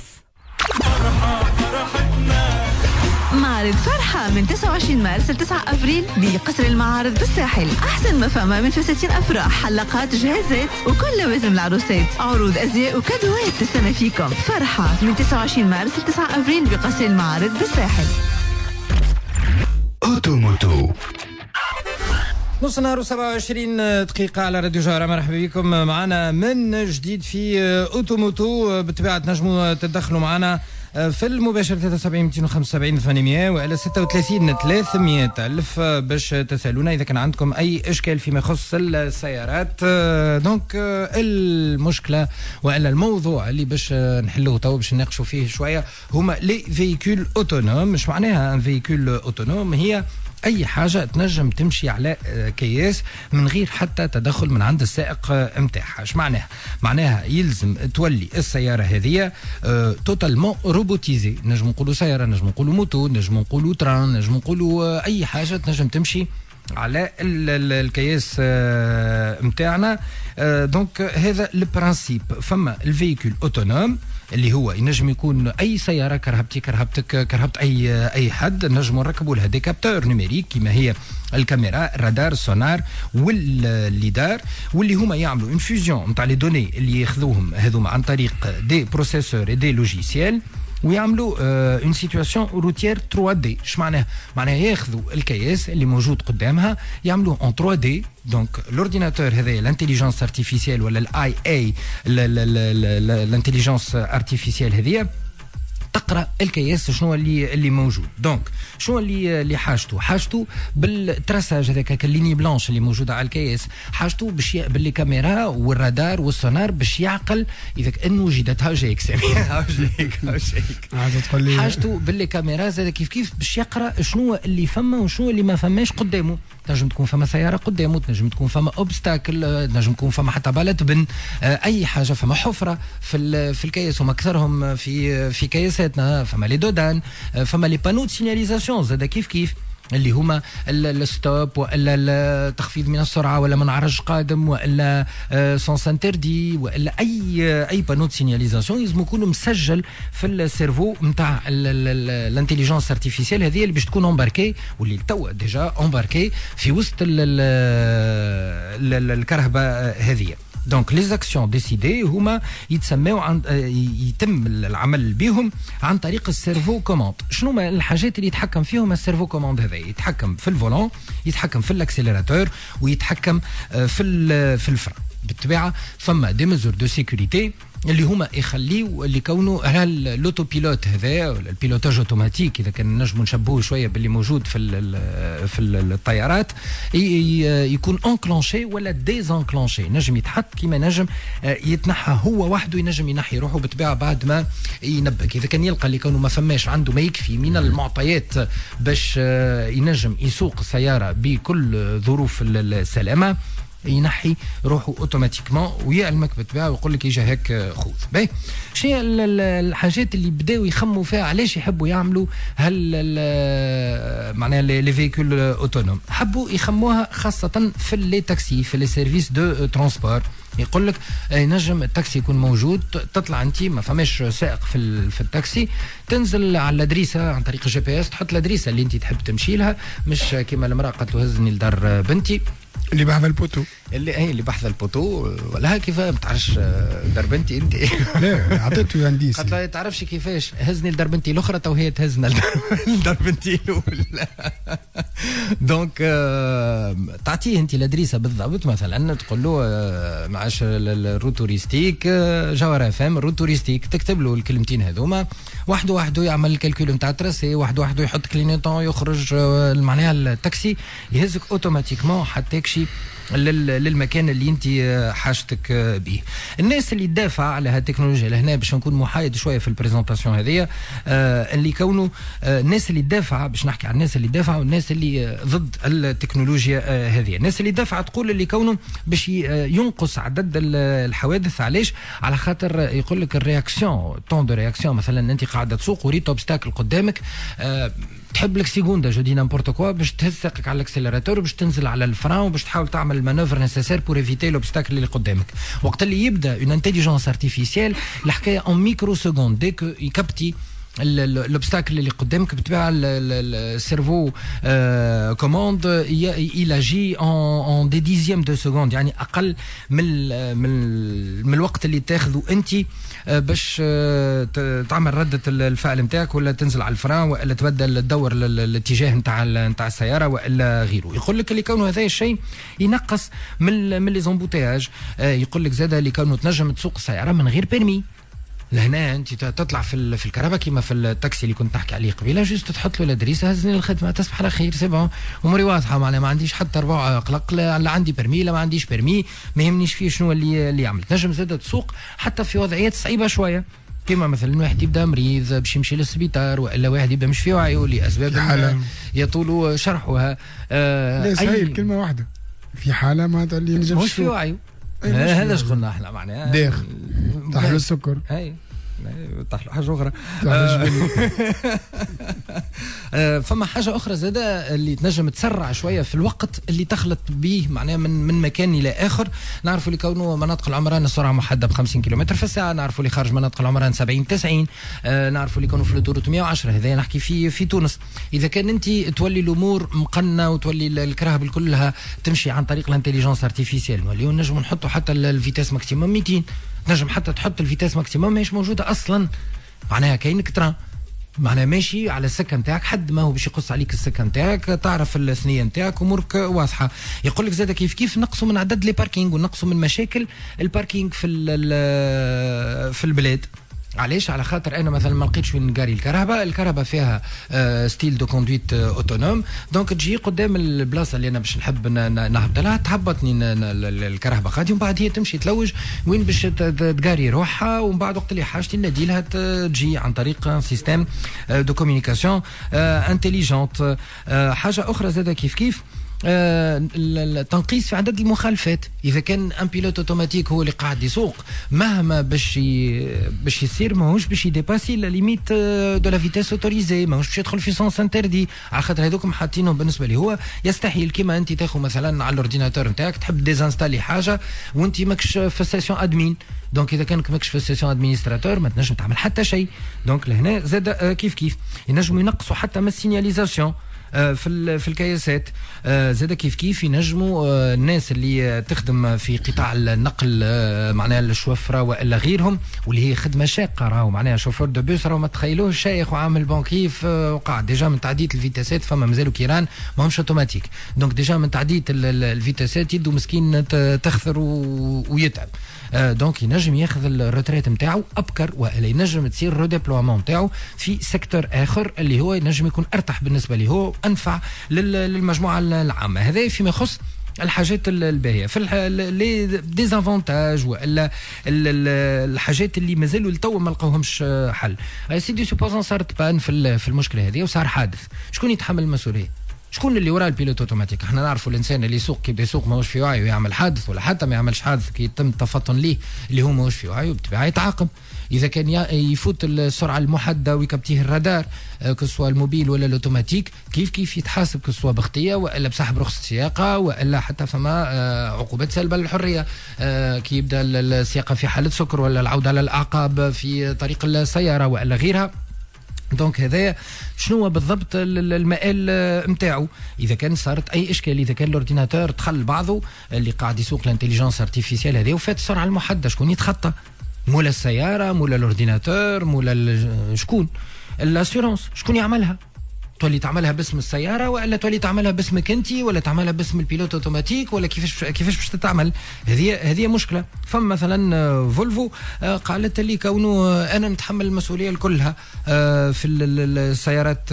معرض فرحة من تسعة وعشرين مارس ل تسعة أبريل بقصر المعارض بالساحل. أحسن ما فما من فساتين أفراح، حلقات، جهازات وكل لوازم العروسات، عروض أزياء وكادوات تستنى فيكم. فرحة من تسعة وعشرين مارس ل تسعة أبريل بقصر المعارض بالساحل. أوتوموتو نص نهار وسبعة وعشرين دقيقة على راديو جارة. مرحبا بكم معنا من جديد في أوتوموتو. بالطبيعة تنجموا تدخلوا معنا في المباشر ثلاثة وسبعين مئتين وخمسة وسبعين ثمانمائة وإلى ستة وثلاثين ثلاثمائة ألف باش تسألونا إذا كان عندكم أي إشكال فيما يخص السيارات. دونك المشكلة وإلا الموضوع اللي باش نحلوه تو باش نناقشوا فيه شوية هما لي فيكول أوتونوم. مش معناها ان فيكول أوتونوم هي أي حاجة تنجم تمشي على كياس من غير حتى تدخل من عند السائق متاعها. اش معناها؟ معناها يلزم تولي السيارة هذه توتالمون روبوتيزي. نجم نقولوا سيارة، نجم نقولوا موتو، نجم نقولوا تران، نجم نقولوا أي حاجة تنجم تمشي على الكياس متاعنا. دونك هذا البرانسيب. فما الفيكول اوتونوم اللي هو ينجم يكون اي سياره كرهبتي كرهبتك كرهبت اي اي حد، نجموا نركبوا لها دي كابتور نيميريك كما هي الكاميرا، الرادار، السونار والليدار، واللي هما يعملوا اون فيوزيون نتاع لي دوني اللي ياخذوهم هذوما عن طريق دي بروسيسور اي دي لوجيسيال ويعملوا اون سيتواسيون روتيير ثري دي. اش معناها؟ معناها ياخذوا الكياس اللي موجود قدامها يعملوه اون ثري دي. دونك لورديناتور هذايا الانتيليجنس ارتيفيسيال ولا الاي اي الانتيليجنس ارتيفيسيال هذيا تقرا الكياس شنو اللي اللي موجود. دونك شنو اللي اللي حاجته حاجته بالتراساج هذاك الليني بلانش اللي موجوده على الكياس، حاجته باش باللي كاميرا والرادار والسونار باش يعقل اذا كان وجدتها جايك سامي جايك جايك حاجته باللي كاميرا زاد كيف كيف باش يقرا شنو اللي فما وشنو اللي ما فماش قدامه. تنجم تكون فما سياره قدامه، تنجم تكون فما اوبستاكل، تنجم تكون فما حتى بالة بن اي حاجه، فما حفره في في الكياس وما اكثرهم في في كياساتنا، فما لي دودان، فما لي بانو سيناليزاسيون زاد كيف كيف اللي هما الستوب والا التخفيض من السرعه ولا من عرج قادم والا سونس انتردي والا اي اي بانو سيناليزاسيون لازم يكون مسجل في السيرفو نتاع الانتيليجنس ارتيفيسيال هذه اللي باش تكون امباركي واللي توا ديجا امباركي في وسط الكرهبه هذه. دونك لي زاكسيون ديسيدي هما يتسموا عن يتم العمل بهم عن طريق السيرفو كوماند. شنو ما الحاجات اللي يتحكم فيهم السيرفو كوماند هذا؟ يتحكم في الفولون، يتحكم في الاكسيليراتور، ويتحكم في في الفرن. بالطبيعه فما دي ميزور دو سيكوريتي اللي هما يخليوا اللي كونوا على اللوتو بيلوت هذا ولا البيلوتاج اوتوماتيك اذا كان نجموا نشبهوه شويه باللي موجود في ال في الطيارات يكون انكلونشي ولا ديزانكلونشي. نجم يتحط كيما نجم يتنحى هو وحده، ينجم ينحي روحه بالطبيعه بعد ما ينبك. اذا كان يلقى اللي كونه ما فماش عنده ما يكفي من المعطيات باش ينجم يسوق السياره بكل ظروف السلامه ينحي روحه اوتوماتيكمون ويعلمك بالطبيعه ويقول لك اجا هيك خوذ. باهي شنو الحاجات اللي بداوا يخموا فيها علاش يحبوا يعملوا هل معناها لي فيكول اوتونوم؟ حبوا يخموها خاصه في لي تاكسي في لي سيرفيس دو ترونسبور. يقول لك نجم التاكسي يكون موجود، تطلع انت ما فماش سائق في في التاكسي، تنزل على الادريسه عن طريق الجي بي اس، تحط الادريسه اللي انت تحب تمشي لها، مش كيما المراه قالت له هزني لدار بنتي اللي بحذا البوتو اللي هي اللي بحذا البوتو ولا كيف ما تعرفش دار بنتي انت لا عطيته انديس قالت له تعرفش كيفاش هزني لدار بنتي الاخرى تو هي تهزنا لدار بنتي الاولى دونك تعطيه انت الادريسه بالضبط، مثلا تقول له معاش الروتوريستيك جوهره فام الروتوريستيك، تكتب له الكلمتين هذوما واحد واحد يعمل الكالكول نتاع التراسي، واحد واحد يحط كلينيتون يخرج معناها التاكسي يهزك اوتوماتيكمون حتى يكشي للمكان اللي انت حاجتك به. الناس اللي تدافع على هالتكنولوجيا لهنا باش نكون محايد شويه في البريزونطاسيون هذه، آه اللي كونوا آه الناس اللي تدافع، باش نحكي عن الناس اللي تدافع والناس اللي آه ضد التكنولوجيا آه هذه. الناس اللي تدافع تقول اللي كونوا باش ينقص عدد الحوادث. علاش؟ على خاطر يقول لك الرياكسيون طون دو رياكسيون، مثلا انت قاعده تسوق وريت اوبستاكل قدامك، آه تحب لك سيكوندا جو دي نامبورت كوا باش تهز ساقك على الاكسلراتور باش تنزل على الفران وباش تحاول تعمل المانوفر نيسيسير بور ايفيتي لوبستاكل اللي قدامك. وقت اللي يبدا اون انتيليجنس ارتيفيسيال الحكايه اون ميكرو سكوند ديك يكابتي l'obstacle اللي قدامك بتبع السيرفو كوموند il agit en en des dixièmes de seconde، يعني اقل من من من الوقت اللي تاخذه انت باش تعمل رده الفعل نتاعك، ولا تنزل على الفران، ولا تبدل تدور الاتجاه نتاع نتاع السياره ولا غيره. يقول لك اللي كونه هذا الشيء ينقص من من لي زومبوتياج. يقول لك زاده اللي كونه تنجم تسوق السياره من غير بيرمي. لهنا انت تطلع في في الكهرباء كيما في التاكسي اللي كنت تحكي عليه قبيله، جوست تحط له الادريسه هزني للخدمه تصبح على خير سي بون اموري واضحه، معناها ما عنديش حتى ربع قلق، لا عندي برمي لا ما عنديش برمي، ما يهمنيش فيه شنو اللي اللي عملت. نجم زاد تسوق حتى في وضعيات صعيبه شويه، كيما مثلا واحد يبدا مريض باش يمشي للسبيطار، والا واحد يبدا مش في وعيه لاسباب يطول شرحها. آه لا سهيل كلمه واحده، في حاله معناتها اللي نجم مش في وعيه، هذا اش قلنا احنا معناها داخل طاح له السكر، اي طاح له حاجه اخرى. آه فما حاجه اخرى زاده اللي تنجم تسرع شويه في الوقت اللي تخلط به معناها من من مكان الى اخر. نعرفوا اللي كونه مناطق العمران السرعه محدده ب خمسين كيلومتر في الساعه، نعرفوا اللي خارج مناطق العمران سبعين تسعين، آه نعرفوا اللي كانوا في الاوتوروت مية وعشرة. هذا نحكي في في تونس. اذا كان انت تولي الامور مقنه وتولي الكراهب كلها تمشي عن طريق الانتيليجنس ارتيفيسيال، نوليو نجم نحطوا حتى الفيتاس ماكسيموم مئتين، نجم حتى تحط الفيتاس ماكسيموم ماهيش موجوده اصلا، معناها كاينك تران معناها ماشي على السكه نتاعك، حد ما هو باش يقص عليك السكه نتاعك، تعرف الثنيه نتاعك، امورك واضحه. يقول لك زاد كيف كيف نقصوا من عدد لي باركينغ ونقصوا من مشاكل الباركينغ في في البلاد. علاش؟ على خاطر انا مثلا ما لقيتش وين نقاري الكهرباء، الكهرباء فيها آه ستيل دو كوندويت اوتونوم، دونك تجي قدام البلاصه اللي انا باش نحب نهبط لها تهبطني الكهرباء غادي، ومن بعد هي تمشي تلوج وين باش تقاري روحها، ومن بعد وقت اللي حاجتي نادي لها تجي عن طريق سيستم دو كوميونيكاسيون انتيليجونت. حاجه اخرى زاده كيف كيف التنقيص في عدد المخالفات. اذا كان ان بيلوت اوتوماتيك هو اللي قاعد يسوق، مهما باش باش يصير ماهوش باش يديباسي لا ليميت دو لا فيتاس اوتوريزي، ماهوش باش يدخل في سونس انتردي، على خاطر هذوكم حاطينهم بالنسبه لي هو يستحيل. كيما انت تاخذ مثلا على الاورديناتور نتاعك تحب ديزانستالي حاجه وانت ماكش في السيسيون ادمين، دونك اذا كانك ماكش في السيسيون ادمينستراتور ما تنجم تعمل حتى شيء. دونك لهنا زاد كيف كيف ينجموا ينقصوا حتى من السينياليزاسيون في في الكياسات. زاد كيف كيف ينجموا الناس اللي تخدم في قطاع النقل معناها الشوفره والا غيرهم، واللي هي خدمه شاقه، راهو معناها شوفور دو بوس راهو ما تخيلوش شيخ وعامل بونكيف وقاعد ديجا من تعديه الفيتاسات، فما مازالوا كيران ماهمش اوتوماتيك، دونك ديجا من تعديه الفيتاسات يدو مسكين تخثر ويتعب. دونك ينجم ياخذ الروتريت نتاعو ابكر، والا ينجم تصير روديبلومون نتاعو في سيكتور اخر اللي هو ينجم يكون ارتاح بالنسبه ليه، هو انفع للمجموعه العامه. هذا فيما يخص الحاجات الباهيه. في لي ديزافونتاج والا الحاجات اللي مازالوا لتو ما لقاوهمش حل. سيدي سوبوزون صارت بان في في المشكله هذه وصار حادث، شكون يتحمل المسؤوليه؟ شكون اللي وراء البيلوت اوتوماتيك؟ احنا نعرفوا الانسان اللي يسوق كي يبدا يسوق ماهوش في وعيه ويعمل حادث، ولا حتى ما يعملش حادث كي يتم التفطن ليه اللي هو ماهوش في وعيه، بالطبيعه يتعاقب. اذا كان يفوت السرعه المحدده ويكبتيه الرادار كسوا الموبيل ولا الاوتوماتيك، كيف كيف يتحاسب كسوا بخطيه والا بسحب رخصه سياقه، والا حتى فما عقوبات سلبه للحريه كي يبدا السياقه في حاله سكر، ولا العوده على الاعقاب في طريق السياره والا غيرها. دونك هذا شنو بالضبط المآل نتاعو؟ اذا كان صارت اي اشكال، اذا كان الاورديناتور دخل بعضه اللي قاعد يسوق الانتيليجنس ارتيفيسيال هذه وفات السرعه المحدده، شكون يتخطى؟ مولا السياره، مولا الاورديناتور، مولا شكون؟ الاسيورونس شكون يعملها؟ تولي تعملها باسم السياره ولا تولي تعملها باسمك انت ولا تعملها باسم البيلوت اوتوماتيك ولا كيفاش كيفاش باش تتعمل. هذه هذه مشكله. فما مثلا فولفو قالت لي كونه انا نتحمل المسؤوليه كلها في السيارات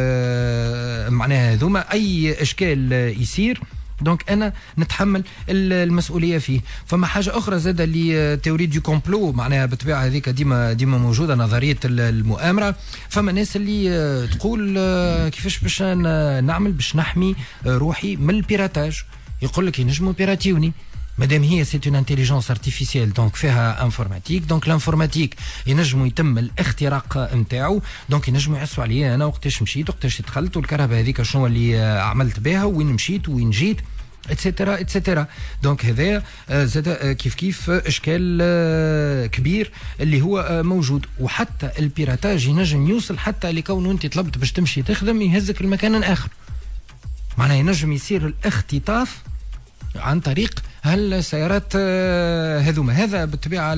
معناها هذوما اي اشكال يصير دونك انا نتحمل المسؤوليه فيه. فما حاجه اخرى زاده اللي تيوري دو كومبلو معناها بالطبيعه هذيك ديما ديما موجوده نظريه المؤامره. فما ناس اللي تقول كيفاش باش نعمل باش نحمي روحي من البيراتاج. يقول لك ينجموا بيراتيوني مادام هي سي اون انتيليجنس ارتيفيسيال دونك فيها انفورماتيك دونك الانفورماتيك ينجموا يتم الاختراق نتاعو دونك ينجموا يحسوا عليا انا وقتاش مشيت وقتاش دخلت والكهرباء هذيك شنو اللي عملت بها وين مشيت وين جيت اتسيتيرا اتسيتيرا. دونك هذا زاد كيف كيف اشكال كبير اللي هو موجود. وحتى البيراتاج ينجم يوصل حتى لكونه انت طلبت باش تمشي تخدم يهزك المكان اخر معناها ينجم يصير الاختطاف عن طريق هالسيارات هذوما. هذا بالطبيعه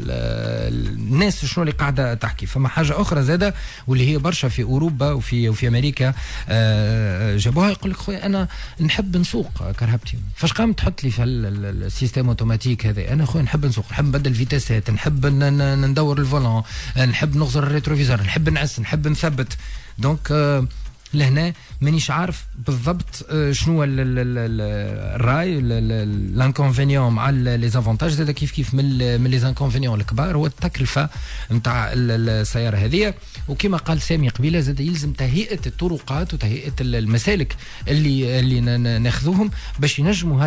الناس شنو اللي قاعده تحكي. فما حاجه اخرى زاده واللي هي برشا في اوروبا وفي وفي امريكا جابوها. يقول لك خويا انا نحب نسوق كرهبتي فاش قام تحط لي في السيستم اوتوماتيك هذا انا خويا نحب نسوق نحب نبدل فيتاسات نحب ندور الفولون نحب نغزر الريتروفيزور نحب نعس نحب نثبت. دونك لهنا مانيش عارف بالضبط شنو الراي لانكونفينيون مع لي زافونتاج. زاد كيف كيف من من لي زانكونفينيون الكبار هو التكلفه نتاع السياره هذه. وكما قال سامي قبيله زاد يلزم تهيئه الطرقات وتهيئه المسالك اللي اللي ناخذوهم باش ينجموا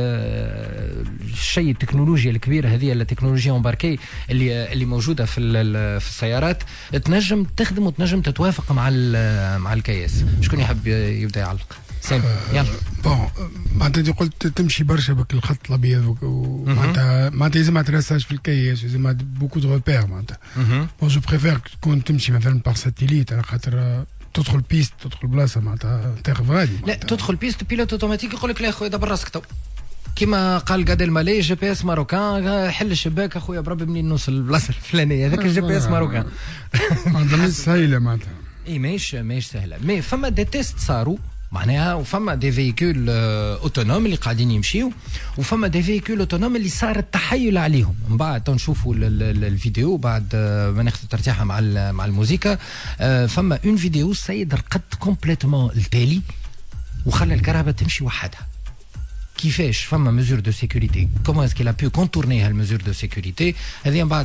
هالشيء التكنولوجيا الكبيره هذه التكنولوجيا امباركي اللي اللي موجوده في في السيارات تنجم تخدم وتنجم تتوافق مع مع الكياس. شكون يحب يبدا يعلق؟ سامي يلا. بون معناتها قلت تمشي برشا بك الخط الابيض معناتها معناتها لازم تراساج في الكياس لازم بوكو دو ريبير معناتها. بون جو بريفير تكون تمشي مثلا بار ساتيليت على خاطر تدخل بيست تدخل بلاصه معناتها تاخذ غادي. لا تدخل بيست بيلوت اوتوماتيك يقول لك لا خويا دبر راسك تو كما قال قاد المالي جي بي اس ماروكان حل الشباك اخويا بربي منين نوصل البلاصه الفلانيه هذاك الجي بي اس ماروكان. معناتها سهله معناتها اي ماهيش ماهيش سهله. مي فما دي تيست صاروا معناها وفما دي فيكول اوتونوم اللي قاعدين يمشيو وفما دي فيكول اوتونوم اللي صار التحايل عليهم. من بعد نشوفوا الفيديو بعد ما ناخذ ترتيحه مع مع الموسيقى. فما اون فيديو السيد رقد كومبليتومون التالي وخلى الكهرباء تمشي وحدها. كيفاش فما ميزور دو سيكوريتي كومون اسكي لا بو كونتورني هالميزور دو سيكوريتي هذه من بعد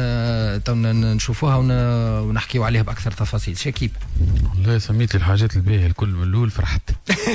تون نشوفوها ونحكيو عليها باكثر تفاصيل. شكيب والله سميت لي الحاجات الباهيه الكل من الاول فرحت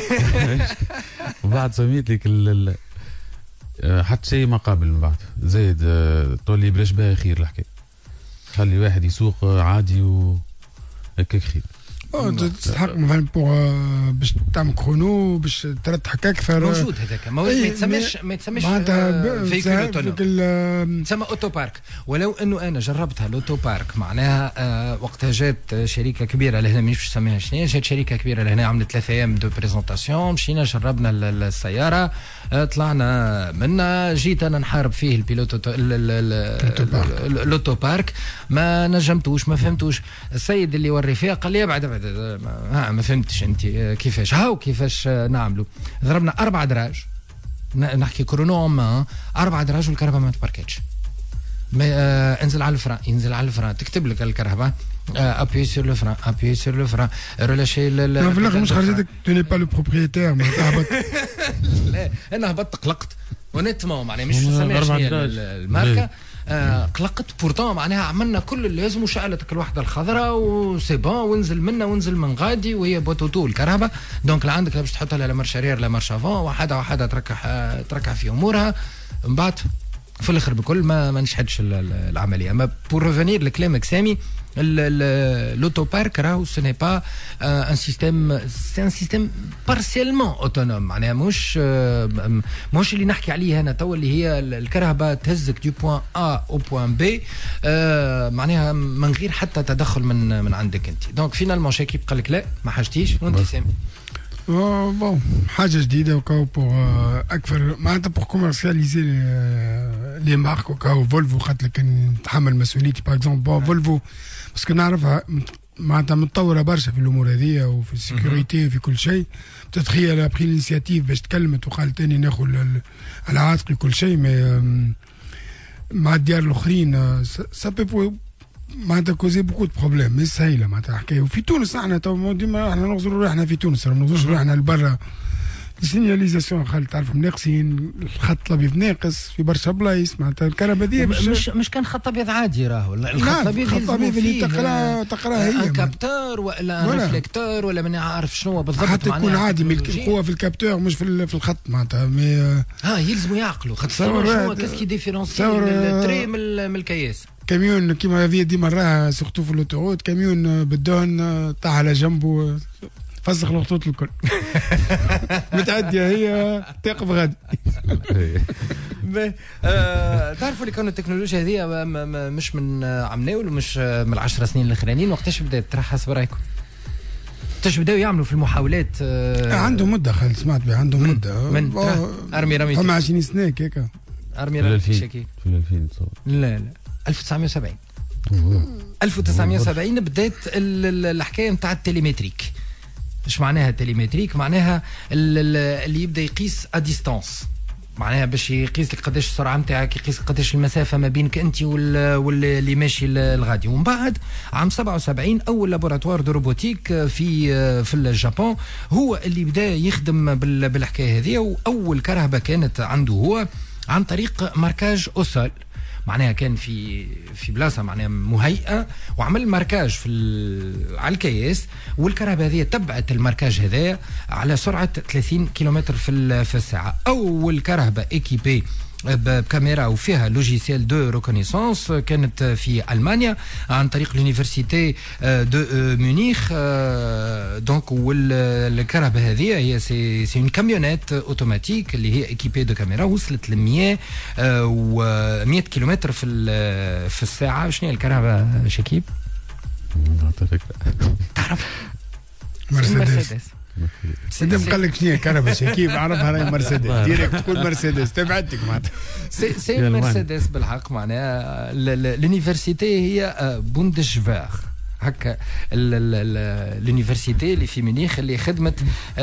وبعد سميت لك حتى شيء ما قابل من بعد زايد تولي بلاش باهي خير الحكايه خلي واحد يسوق عادي وهكاك خير. تستحق مثلا بوغ باش تعمل كرونو باش ترتحك اكثر موجود هذاك ما يتسمىش ما يتسمىش فيكول اوتونوم تسمى اوتو بارك. ولو انه انا جربتها الاوتو بارك معناها آه وقتها جات شركه كبيره لهنا مش باش نسميها شنو جات شركه كبيره لهنا عملت ثلاثة ايام دو بريزونطاسيون مشينا جربنا السياره آه طلعنا منا جيت انا نحارب فيه البيلوت الاوتو بارك ما نجمتوش ما فهمتوش. السيد اللي وري فيها قال لي ابعد ابعد ها ما فهمتش انت كيفاش هاو كيفاش نعملوا. ضربنا اربع دراج نحكي كرونو ما اربع دراج والكهرباء ما تبركتش. آه انزل على الفران ينزل على الفران تكتب لك الكهرباء ابيي سور لو فران ابيي سور لو فران ريلاشي لا في الاخر مش خرجتك تو ني با لو بروبريتير ما تهبط. لا انا هبطت قلقت ونتمو معناها مش نسميها الماركه آه قلقت بورتون معناها عملنا كل اللي لازم وشعلتك الوحده الخضراء وسي بون ونزل منا ونزل من غادي وهي بوتوتو الكهرباء. دونك لا عندك لا باش تحطها لا مارش اريير لا مارش افون وحده وحده تركح آه تركح في امورها. من بعد في الاخر بكل ما ما نشحدش العمليه. اما بور ريفونير لكلامك سامي l'autopar راهو ce n'est pas euh, un système c'est un système partiellement autonome معناها مش euh, مش اللي نحكي عليه هنا تو اللي هي الكهرباء تهزك دو بوان A au point B euh, معناها من غير حتى تدخل من من عندك انت. دونك فينالمون شاكيب قال لك لا ما حاجتيش وانت سامي بون حاجه جديده وكاو بور اكثر معناتها بور كوميرسياليزي لي مارك وكاو فولفو خاطر كان نتحمل مسؤوليتي باغ اكزومبل فولفو باسكو نعرفها معناتها متطوره برشا في الامور هذه وفي السيكوريتي وفي كل شيء. تتخيل ابخي الانسياتيف باش تكلمت وقالت اني ناخذ على عاتقي كل شيء، مي مع الديار الاخرين سبب معناتها كوزي بوكو دو بروبليم. مش سهيله معناتها حكايه. وفي تونس احنا تو ديما احنا نغزروا روحنا في تونس، ما نغزروش روحنا لبرا. السينياليزاسيون خالد تعرف ناقصين، الخط الابيض ناقص في برشا بلايص معناتها الكهرباء هذه مش مش, مش كان خط ابيض عادي راهو الخط الابيض اللي تقرا تقرا هي ان كابتور ولا ان ريفليكتور ولا ماني عارف شنو بالضبط. حتى تكون عادي القوه في الكابتور مش في الخط معناتها. مي اه يلزموا يعقلوا خاطر شنو كاسكي ديفيرونسي التري من الكياس. كاميون كيما هذه ديما راها سورتو في الاوتوروت، كاميون بالدهن طاح على جنبه فسخ الخطوط الكل. متعديه هي تقف غادي. آه، تعرفوا اللي كانوا التكنولوجيا هذه مش من عمناول ومش من العشر سنين الاخرانيين. وقتاش بدات ترى حسب رايكم؟ وقتاش بداوا يعملوا في المحاولات؟ آه عندهم مده خالد سمعت بها عندهم من مده من ارمي رمي فما عشرين سنه هيك ارمي رمي في ألفين لا لا ألف وتسعمية وسبعين ألف وتسعمية وسبعين بدات الحكايه نتاع التليمتريك. ايش معناها التليمتريك؟ معناها اللي يبدا يقيس ا ديستانس، معناها باش يقيس لك قداش السرعه نتاعك، يقيس قداش المسافه ما بينك انت واللي ماشي الغادي. ومن بعد عام سبعة وسبعين اول لابوراتوار دو روبوتيك في في اليابان هو اللي بدا يخدم بالحكايه هذه. واول كرهبه كانت عنده هو عن طريق ماركاج اوسول، معناها كان في في بلاصه معناها مهيئه وعمل ماركاج في على الكياس، والكهرباء هذه تبعت الماركاج هذا على سرعه ثلاثين كيلومتر في في الساعه. اول كهرباء ايكيبي بكاميرا وفيها لوجيسيال دو ريكونيسانس كانت في المانيا عن طريق لونيفرسيتي دو ميونخ. دونك والكهرباء هذه هي سي سي اون كاميونيت اوتوماتيك اللي هي ايكيبي دو كاميرا وصلت ل مية و100 كيلومتر في في الساعه. شنو هي الكهرباء شكيب؟ تعرف مرسيدس. سيدي قال لك شنو هي كهرباء شكيب عرفها راهي مرسيدس ديريكت تقول مرسيدس تبعتك معناتها سي سي مرسيدس بالحق. معناها لونيفرسيتي هي بوندشفير هكا اليونيفرسيتي اللي في ميونخ اللي خدمت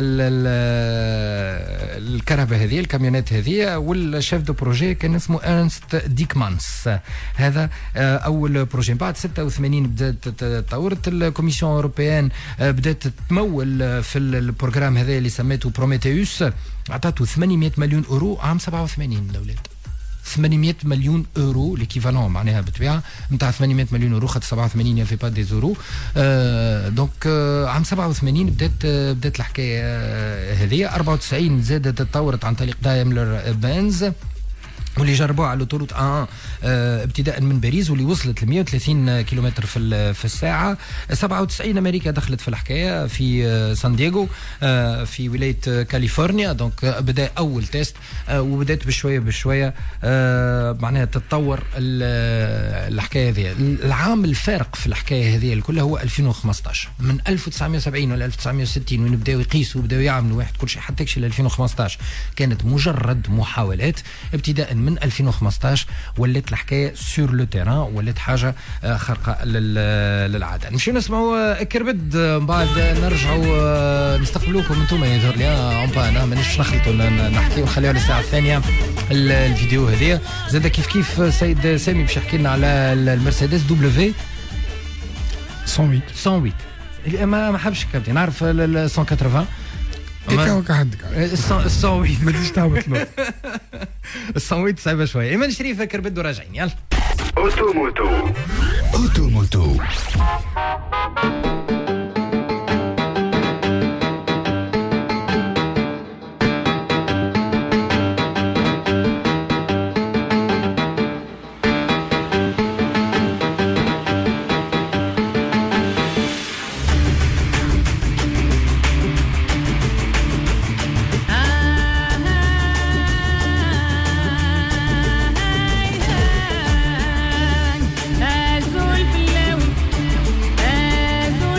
الكهرباء هذه الكاميونات هذه. والشيف دو بروجي كان اسمه ارنست ديكمانس. هذا اول بروجي. بعد ستة وثمانين بدات تطورت الكوميسيون اوروبيان بدات تمول في البروغرام هذا اللي سميته بروميتيوس. عطاته ثمانمية مليون اورو عام سبعة وثمانين الاولاد. ثمانمية مليون اورو ليكيفالون معناها بالطبيعه نتاع ثمانمية مليون اورو خاطر سبعة وثمانين يا في با دي زورو. آه دونك آه عام سبعة وثمانين بدات آه بدات الحكايه آه هذه. أربعة وتسعين زادت تطورت عن طريق دايملر بنز واللي جربوها على طرق آه ابتداء من باريس واللي وصلت ل مية وثلاثين كيلومتر في في الساعه. سبعة وتسعين امريكا دخلت في الحكايه في آه سان دييغو آه في ولايه آه كاليفورنيا. دونك آه بدا اول تيست آه وبدات بشويه بشويه آه معناها تتطور الحكايه هذه. العام الفارق في الحكايه هذه الكل هو ألفين وخمسطاش. من ألف وتسعمية وسبعين ولا ألف وتسعمية وستين وين بداوا يقيسوا وبداوا يعملوا واحد كل شيء حتى ل ألفين وخمسطاش كانت مجرد محاولات. ابتداء من ألفين وخمسطاش ولات الحكايه سور لو تيران ولات حاجه خارقه للعاده. نمشيو نسمعوا كربد من بعد نرجعوا نستقبلوكم انتم يظهر لي اون با انا مانيش نخلطوا نحكي ونخليها للساعه الثانيه الفيديو هذه. زاد كيف كيف سيد سامي باش يحكي لنا على المرسيدس دبليو مية وثمانية مية وثمانية. ما ما حبش كابتن نعرف ال مية وثمانين هيك هو عندك الصويت ما تجيش تهبط له الصويت صعبه شويه. ايمن شريف فكر بده راجعين. يلا اوتو موتو اوتو موتو azul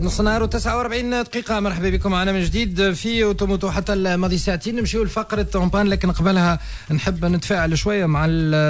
نص نهار وتسعة وأربعين دقيقة. مرحبا بكم معنا من جديد في اوتوموتو حتى الماضي ساعتين. نمشيو لفقرة اونبان، لكن قبلها نحب نتفاعل شوية مع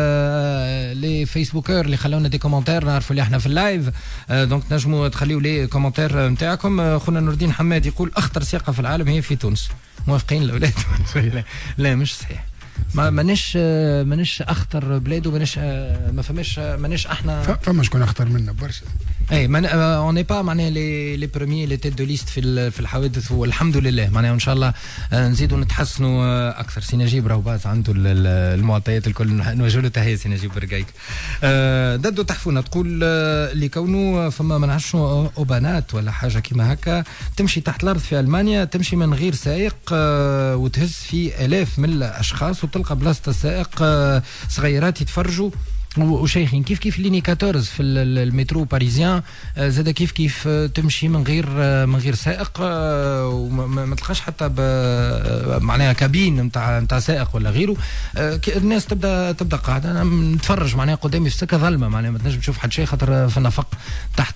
لي فيسبوكر اللي خلونا دي كومنتير، نعرفوا اللي احنا في اللايف دونك نجموا تخليوا لي كومنتير نتاعكم. خونا نور الدين حماد يقول اخطر سياقة في العالم هي في تونس. موافقين الاولاد؟ لا, لا مش صحيح. ما مانيش مانيش اخطر بلاد ومانيش ما فماش مانيش احنا فما شكون اخطر منا برشا. اي من اون ني با معناها لي لي بروميي لي تيت دو ليست في في الحوادث، والحمد لله معناها ان شاء الله نزيدوا نتحسنوا اكثر. سي نجيب راهو باز عنده المعطيات الكل، نوجه له تحيه سي نجيب برقايك. ددو تحفونه تقول اللي كونه فما ما نعرفش اوبانات ولا حاجه كيما هكا تمشي تحت الارض في المانيا، تمشي من غير سائق وتهز في الاف من الاشخاص وتلقى بلاصه السائق صغيرات يتفرجوا وشيخين. كيف كيف لينيكاتورز في المترو باريزيان زاد كيف كيف تمشي من غير من غير سائق وما تلقاش حتى معناها كابين نتاع نتاع سائق ولا غيره. الناس تبدا تبدا قاعده. انا نتفرج معناها قدامي في السكه ظلمه معناها ما تنجم تشوف حد شيء خاطر في النفق تحت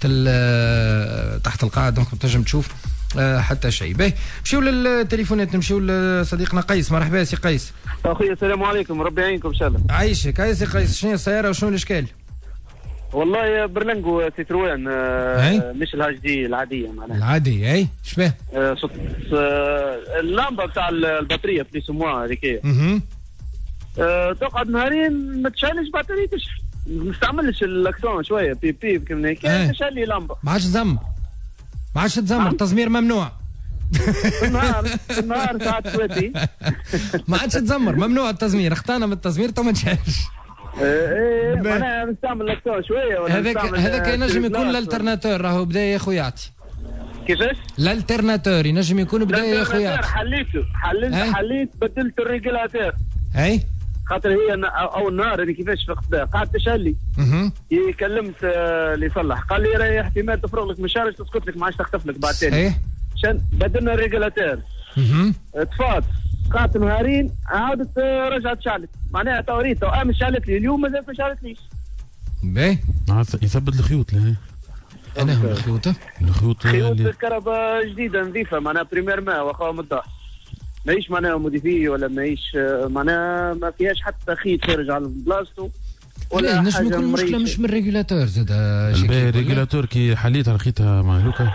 تحت القاعده دونك ما تنجم تشوف حتى شيء. باهي نمشيو للتليفونات، نمشيو لصديقنا قيس. مرحبا سي قيس. اخويا السلام عليكم، ربي يعينكم ان شاء الله. عايشك. هاي سي قيس، شنو السياره وشنو الاشكال؟ والله برلنجو سيتروان آه مش الهاج دي العاديه معناها العاديه. اي شباه؟ آه آه اللمبه بتاع البطاريه في سموها هذيك اها آه تقعد نهارين ما تشعلش بطاريه تشحن، ما نستعملش الاكسون شويه بي بي كيما هيك تشعل لمبه ما عادش تزمر ما عادش تزمر التزمير ممنوع. في النهار في النهار ساعات سواتي ما عادش تزمر ممنوع التزمير، اختانا من التزمير تو ما تشعلش. ايه معناها نستعمل لاكتون شويه ولا هذاك هذاك ينجم يكون الالترناتور راهو بدا يا خويا يعطي. كيفاش؟ الالترناتور ينجم يكون بدا يا خويا يعطي. حليته حللت حليت بدلت الريجولاتور. اي خاطر هي اول نهار انا كيفاش فقت قعدت تشلي. اها كلمت اللي يصلح قال لي راهي احتمال تفرغ لك من الشارج تسقط لك ما عادش تختف لك بعد ثاني. صحيح. عشان بدلنا الريجولاتور. اها تفات قعدت نهارين عاودت رجعت شعلت معناها توريت تو امس شعلت لي اليوم مازال ما شعلتليش. باهي يثبت الخيوط لهنا. انا هم الخيوط الخيوط خيوط الكهرباء جديده نظيفه معناها بريمير ما واخا من الدار ماهيش معناها موديفي ولا ماهيش معناها ما فيهاش حتى خيط خارج على بلاصتو ولا نجم يكون المشكله مش من الريجولاتور زاد. الريجولاتور كي حليتها لقيتها مهلوكه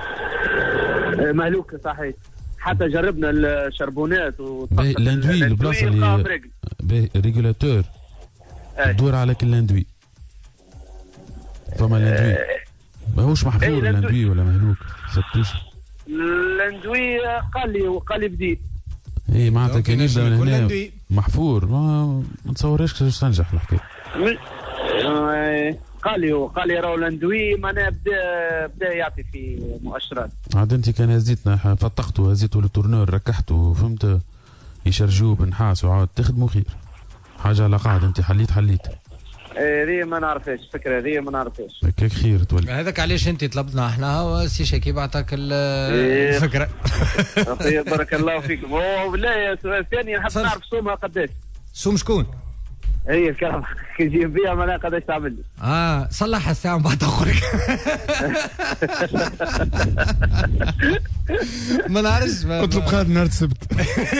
مهلوكه صحيح. حتى جربنا الشربونات لاندوي البلاصه اللي ريجولاتور تدور على كل لاندوي. فما لاندوي ماهوش محفور لاندوي ولا مهلوك سبتوش. لاندوي قال لي وقال لي بديت. اي معناتها كان يبدا من هنا محفور ما نتصورهاش كيفاش تنجح الحكايه. قال لي قال لي راهو لاندوي معناها بدا بدا يعطي في مؤشرات. عاد انت كان هزيتنا فتقته هزيته للتورنور ركحته فهمت يشرجوه بنحاس وعاد تخدموا خير حاجه على قاعده. انت حليت حليت هذه ما نعرفهاش الفكره هذه ما نعرفهاش. هكاك خير تولي. هذاك علاش انت طلبتنا احنا وسي شاكيب عطاك الفكره. اخويا بارك الله فيكم. والله السؤال الثاني نحب نعرف سومها قداش. سوم شكون؟ هي الكهرباء كي نجيب بها معناها قداش تعمل لي؟ اه صلحها الساعه من بعد اخرك. ما نعرفش اطلب خالد نهار السبت.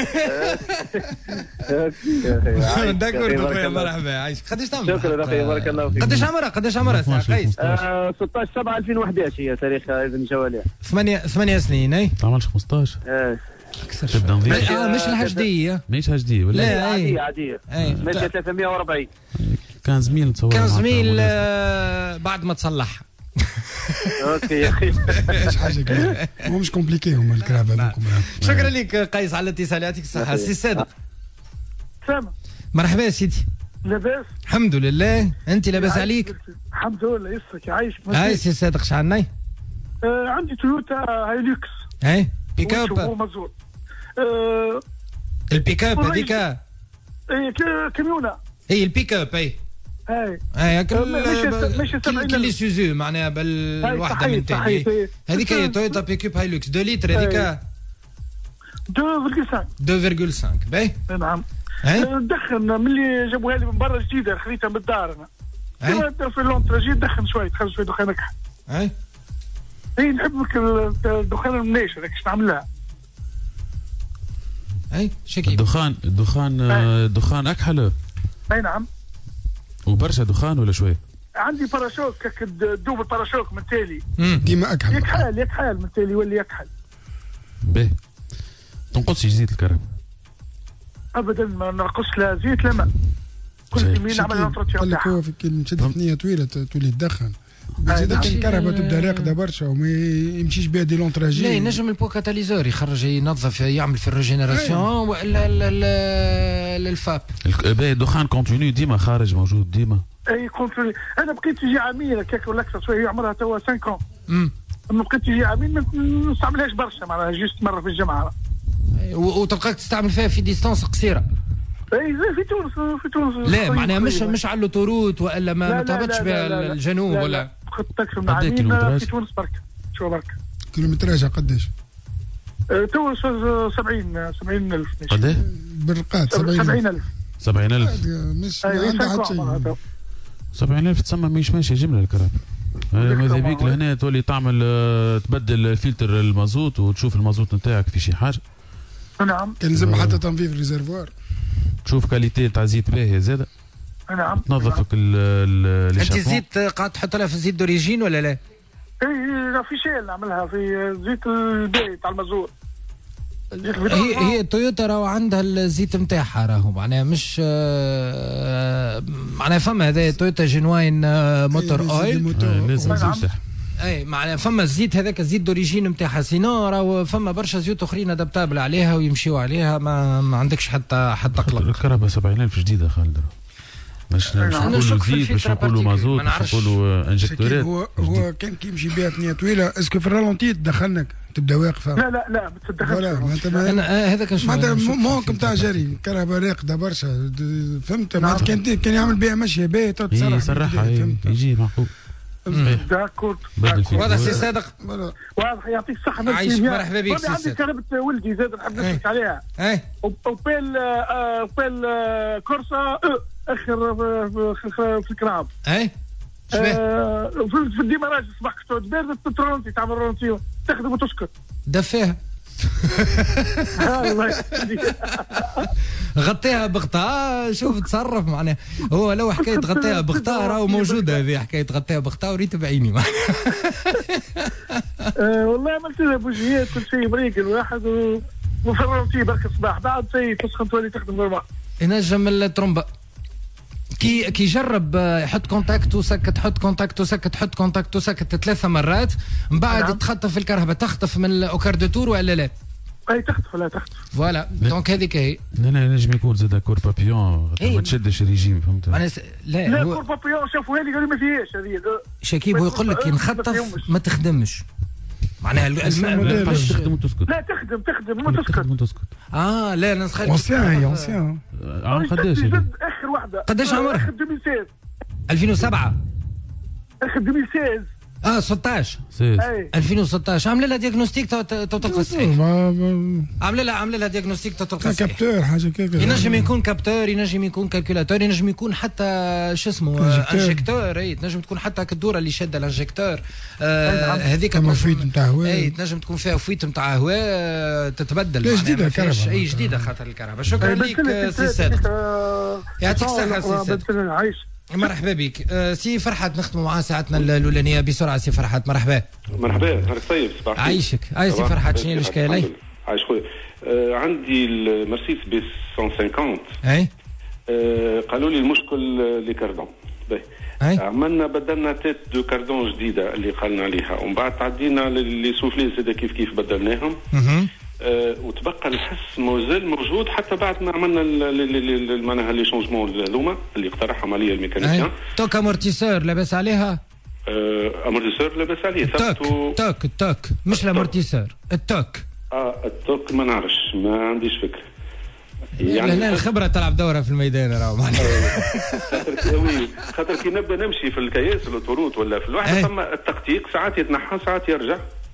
داكور خويا مرحبا عايشك. قداش تعمل؟ شكرا اخويا بارك الله فيك. قداش عمرها قداش عمرها ساعه قيس؟ ستة عشر سبعة ألفين وأحد عشر هي تاريخ اذن جوالها. ثمانية ثمانية سنين. اي تعملش خمسطاش. اه اكثر تبدا نظيف. اه مش الهجديه ماهيش هجديه ولا لا عاديه عاديه ماشيه ثلاثمية وأربعين. كان زميل نتصور كان زميل بعد ما تصلح. اوكي يا اخي ايش حاجه كبيره هو مش كومبليكي هما الكلام هذوكم. شكرا لك قيس على الاتصال يعطيك الصحه. سي صادق. سامع. مرحبا يا سيدي. لاباس؟ الحمد لله. انت لاباس عليك؟ الحمد لله يسرك عايش. هاي سي صادق شعلني؟ آه عندي تويوتا هايلوكس. اي بيك اب. مزور. آه البيك اب هذيك. اي كاميونه. اي البيك اب اي. اي اي مش كل سوزو معناها بالواحده من تاني. هذيك هي تويوتا بيك اب هايلوكس اثنين لتر هذيك. اثنين فاصلة خمسة. اثنين فاصلة خمسة باهي. نعم. ندخن ملي جابوها لي من برا جديده خليتها من الدار انا. كما في اللونتراجي تدخن شوي تخرج شوي دخان نكحه. اي اي نحبك الدخان المنيش هذاك اش نعملها. اي شكيب الدخان الدخان الدخان اكحل. اي نعم. وبرشا دخان ولا شويه؟ عندي باراشوك هكا تدوب الباراشوك من تالي ديما اكحل يكحل يكحل من تالي يولي يكحل. باهي تنقصش زيت الكهرباء؟ ابدا ما نرقصش لا زيت لا ماء. كل كمية نعمل الانتروتيون قال لك هو في مشد ثنيه طويله تولي تدخن. زيد الكهرباء تبدا راقده برشا وما يمشيش بها دي لونتراجي. لا ينجم البو كاتاليزور يخرج ينظف يعمل في الريجينيراسيون والا الفاب. باهي الدخان كونتينيو ديما خارج موجود ديما. اي كونتينيو. انا بقيت تجي عامين هكاك ولا اكثر شويه، هي عمرها توا خمسة عام. اما بقيت تجي عامين ما نستعملهاش برشا معناها جيست مره في الجمعه. وتلقاك تستعمل فيها في ديستانس قصيره. اي زي في تونس في تونس. لا معناها مش مش على الاوتوروت والا ما تهبطش بها الجنوب لا ولا. لا خدت تاكسي من عامين في تونس برك. شو برك؟ كيلومتراج قداش؟ أه تو سبعين سبعين ألف. قداش؟ بالرقات سبعين ألف. سبعين ألف. مش عندها حتى شيء. سبعين ألف تسمى مش ماشي جمله الكراب. ماذا بيك لهنا تولي تعمل تبدل فلتر المازوت وتشوف المازوت نتاعك في شي حاجه. نعم. كان لازم حتى تنظيف الريزرفوار. تشوف كاليتي تاع زيت باهيه زاده. نعم. تنظفك ال انت زيت قاعد تحط لها في زيت دوريجين ولا لا؟ اي في شيء نعملها في زيت الباهي تاع المازوت. هي هي تويوتا راهو عندها الزيت نتاعها راهو معناها مش معناها فما هذا تويوتا جينواين موتور اويل لازم تمسح. اي معناها فما الزيت هذاك الزيت دوريجين نتاعها سينو راهو فما برشا زيوت اخرين ادابتابل عليها ويمشيو عليها ما, ما عندكش حتى حتى قلق. الكهرباء سبعين ألف جديده خالد. مش نقولوا زيت مش نقولوا مازوت مش نقولوا انجكتورات. هو هو كان كي يمشي بها ثنيه طويله اسكو في الرالونتي تدخلك تبدا واقفه. لا لا لا ما تتدخلش. انا هذاك شنو معناتها ممكن تاع جري كهرباء راقده برشا فهمت. معناتها كان كان يعمل بها ماشيه باهيه تصرح يصرحها يجي معقول. داكور واضح سي صادق. واضح يعطيك الصحه. عايش مرحبا بك سي صادق. عندي كهرباء ولدي زاد نحب نسلك عليها. اي وبيل بيل كورسا اخر في الكراب. اي في الديماراج صباح كنت بارده تترونتي تعمل رونتي تخدم وتسكت. دفاها. غطيها بغطاء شوف تصرف معناها هو لو حكايه غطيها بغطاء راهو موجوده هذه حكايه غطيها بغطاء وريت بعيني. والله عملت لها بوجيات كل شيء بريق الواحد وفرنتي برك الصباح بعد شيء تسخن تولي تخدم نورمال. ينجم الترومبا كي كي جرب يحط كونتاكت وسكت حط كونتاكت وسكت حط كونتاكت وسكت ثلاثة مرات من بعد نعم. تخطف الكهرباء تخطف من الاوكار دو تور ولا لا؟ اي تخطف لا تخطف. فوالا دونك هذيك هي. لا لا نجم يكون زاد كور بابيون ما تشدش الريجيم فهمت. انا س... لا لا كور بابيون شافوا هذه قالوا ما فيهاش هذه. شكيب هو يقول لك كي نخطف ما تخدمش معناها الم... تخدم وتسكت. لا تخدم تخدم وما تسكت. وتسكت. اه لا انا نسخن. اونسيان هي اونسيان. عام قداش؟ اخر وحده. قداش عمرها؟ اخر ألفين وستة عشر. ألفين وسبعة. اخر ألفين وستة عشر. اه ستة عشر ألفين وستة عشر عامله لها ديagnostic تو تلقى صحيح. عامله لها عامله لها ديagnostic تو تلقى صحيح. كابتور حاجه كيف. ينجم يكون كابتور ينجم يكون كالكولاتور ينجم يكون حتى شو اسمه انجكتور. اي تنجم تكون حتى الدوره اللي شاده الانجكتور هذيك فويت نتاع هواء. اي تنجم تكون فيها فويت نتاع هواء تتبدل. لا جديده الكهرباء. اي جديده خاطر الكهرباء. شكرا لك سي صادق يعطيك الصحه سي صادق. مرحبا بك سي فرحات نختموا معاه ساعتنا الاولانيه بسرعه. سي فرحات مرحبا. مرحبا نهارك طيب صباح عايشك. اي سي فرحات شنو الاشكال؟ اي عايش خويا. آه عندي المرسيدس بي مئة وخمسين. اي آه قالوا لي المشكل لي كاردون. باهي عملنا بدلنا تيت دو كاردون جديده اللي قالنا عليها ومن بعد تعدينا لي سوفلي زاد كيف كيف بدلناهم. اها أه وتبقى الحس مازال موجود حتى بعد ما عملنا معناها لي شونجمون هذوما اللي اقترحهم عليا الميكانيكيان. توك امورتيسور لاباس عليها؟ أه امورتيسور لاباس عليه. توك توك التوك مش الامورتيسور التوك. اه التوك ما نعرفش ما عنديش فكره. يعني هنا الخبره تلعب دوره في الميدان راهو معناها. خاطر وي خاطر كي نبدا نمشي في الكياس الاوتوروت ولا في الواحد ثم التقطيق ساعات يتنحى ساعات يرجع.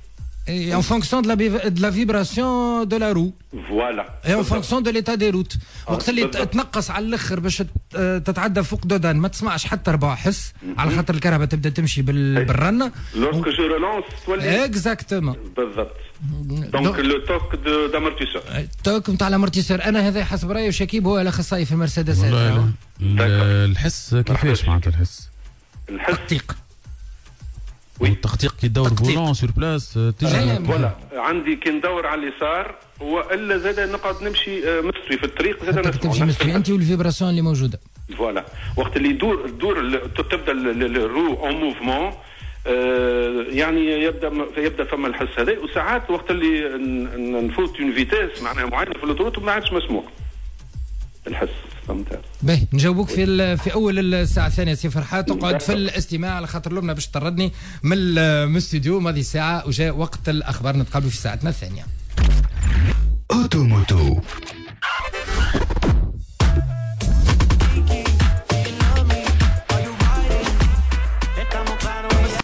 Et en fonction de la, de la vibration de la roue. Voilà. Et en fonction de l'état des routes. وقت اللي تنقص على الاخر باش تتعدى فوق دودان ما تسمعش حتى ربع حس على خاطر الكهرباء تبدا تمشي بالرنه. لورك جو ريلانس تولي اكزاكتومون بالضبط. دونك لو توك دامورتيسور. التوك نتاع الامورتيسور انا هذا حسب رايي شكيب هو الاخصائي في المرسيدس. الحس كيفاش معناتها الحس؟ الحس التقطيق. والتقطيق كي تدور فولون سور بلاس تجي فوالا عندي كي ندور على اليسار والا زاد نقعد نمشي مستري في الطريق زاد نسمع تمشي مستري انت والفيبراسيون اللي موجوده. فوالا وقت اللي يدور تدور تبدا الرو اون موفمون يعني يبدا يبدا فما الحس هذا. وساعات وقت اللي نفوت اون فيتيس معناها معينه في الاوتوروت ما عادش مسموح الحس. فهمت؟ باهي نجاوبوك في في اول الساعه الثانيه سي فرحات تقعد في الاستماع على خاطر لبنى باش تطردني من الاستوديو ماضي ساعه وجاء وقت الاخبار نتقابلوا في ساعتنا الثانيه. اوتوموتو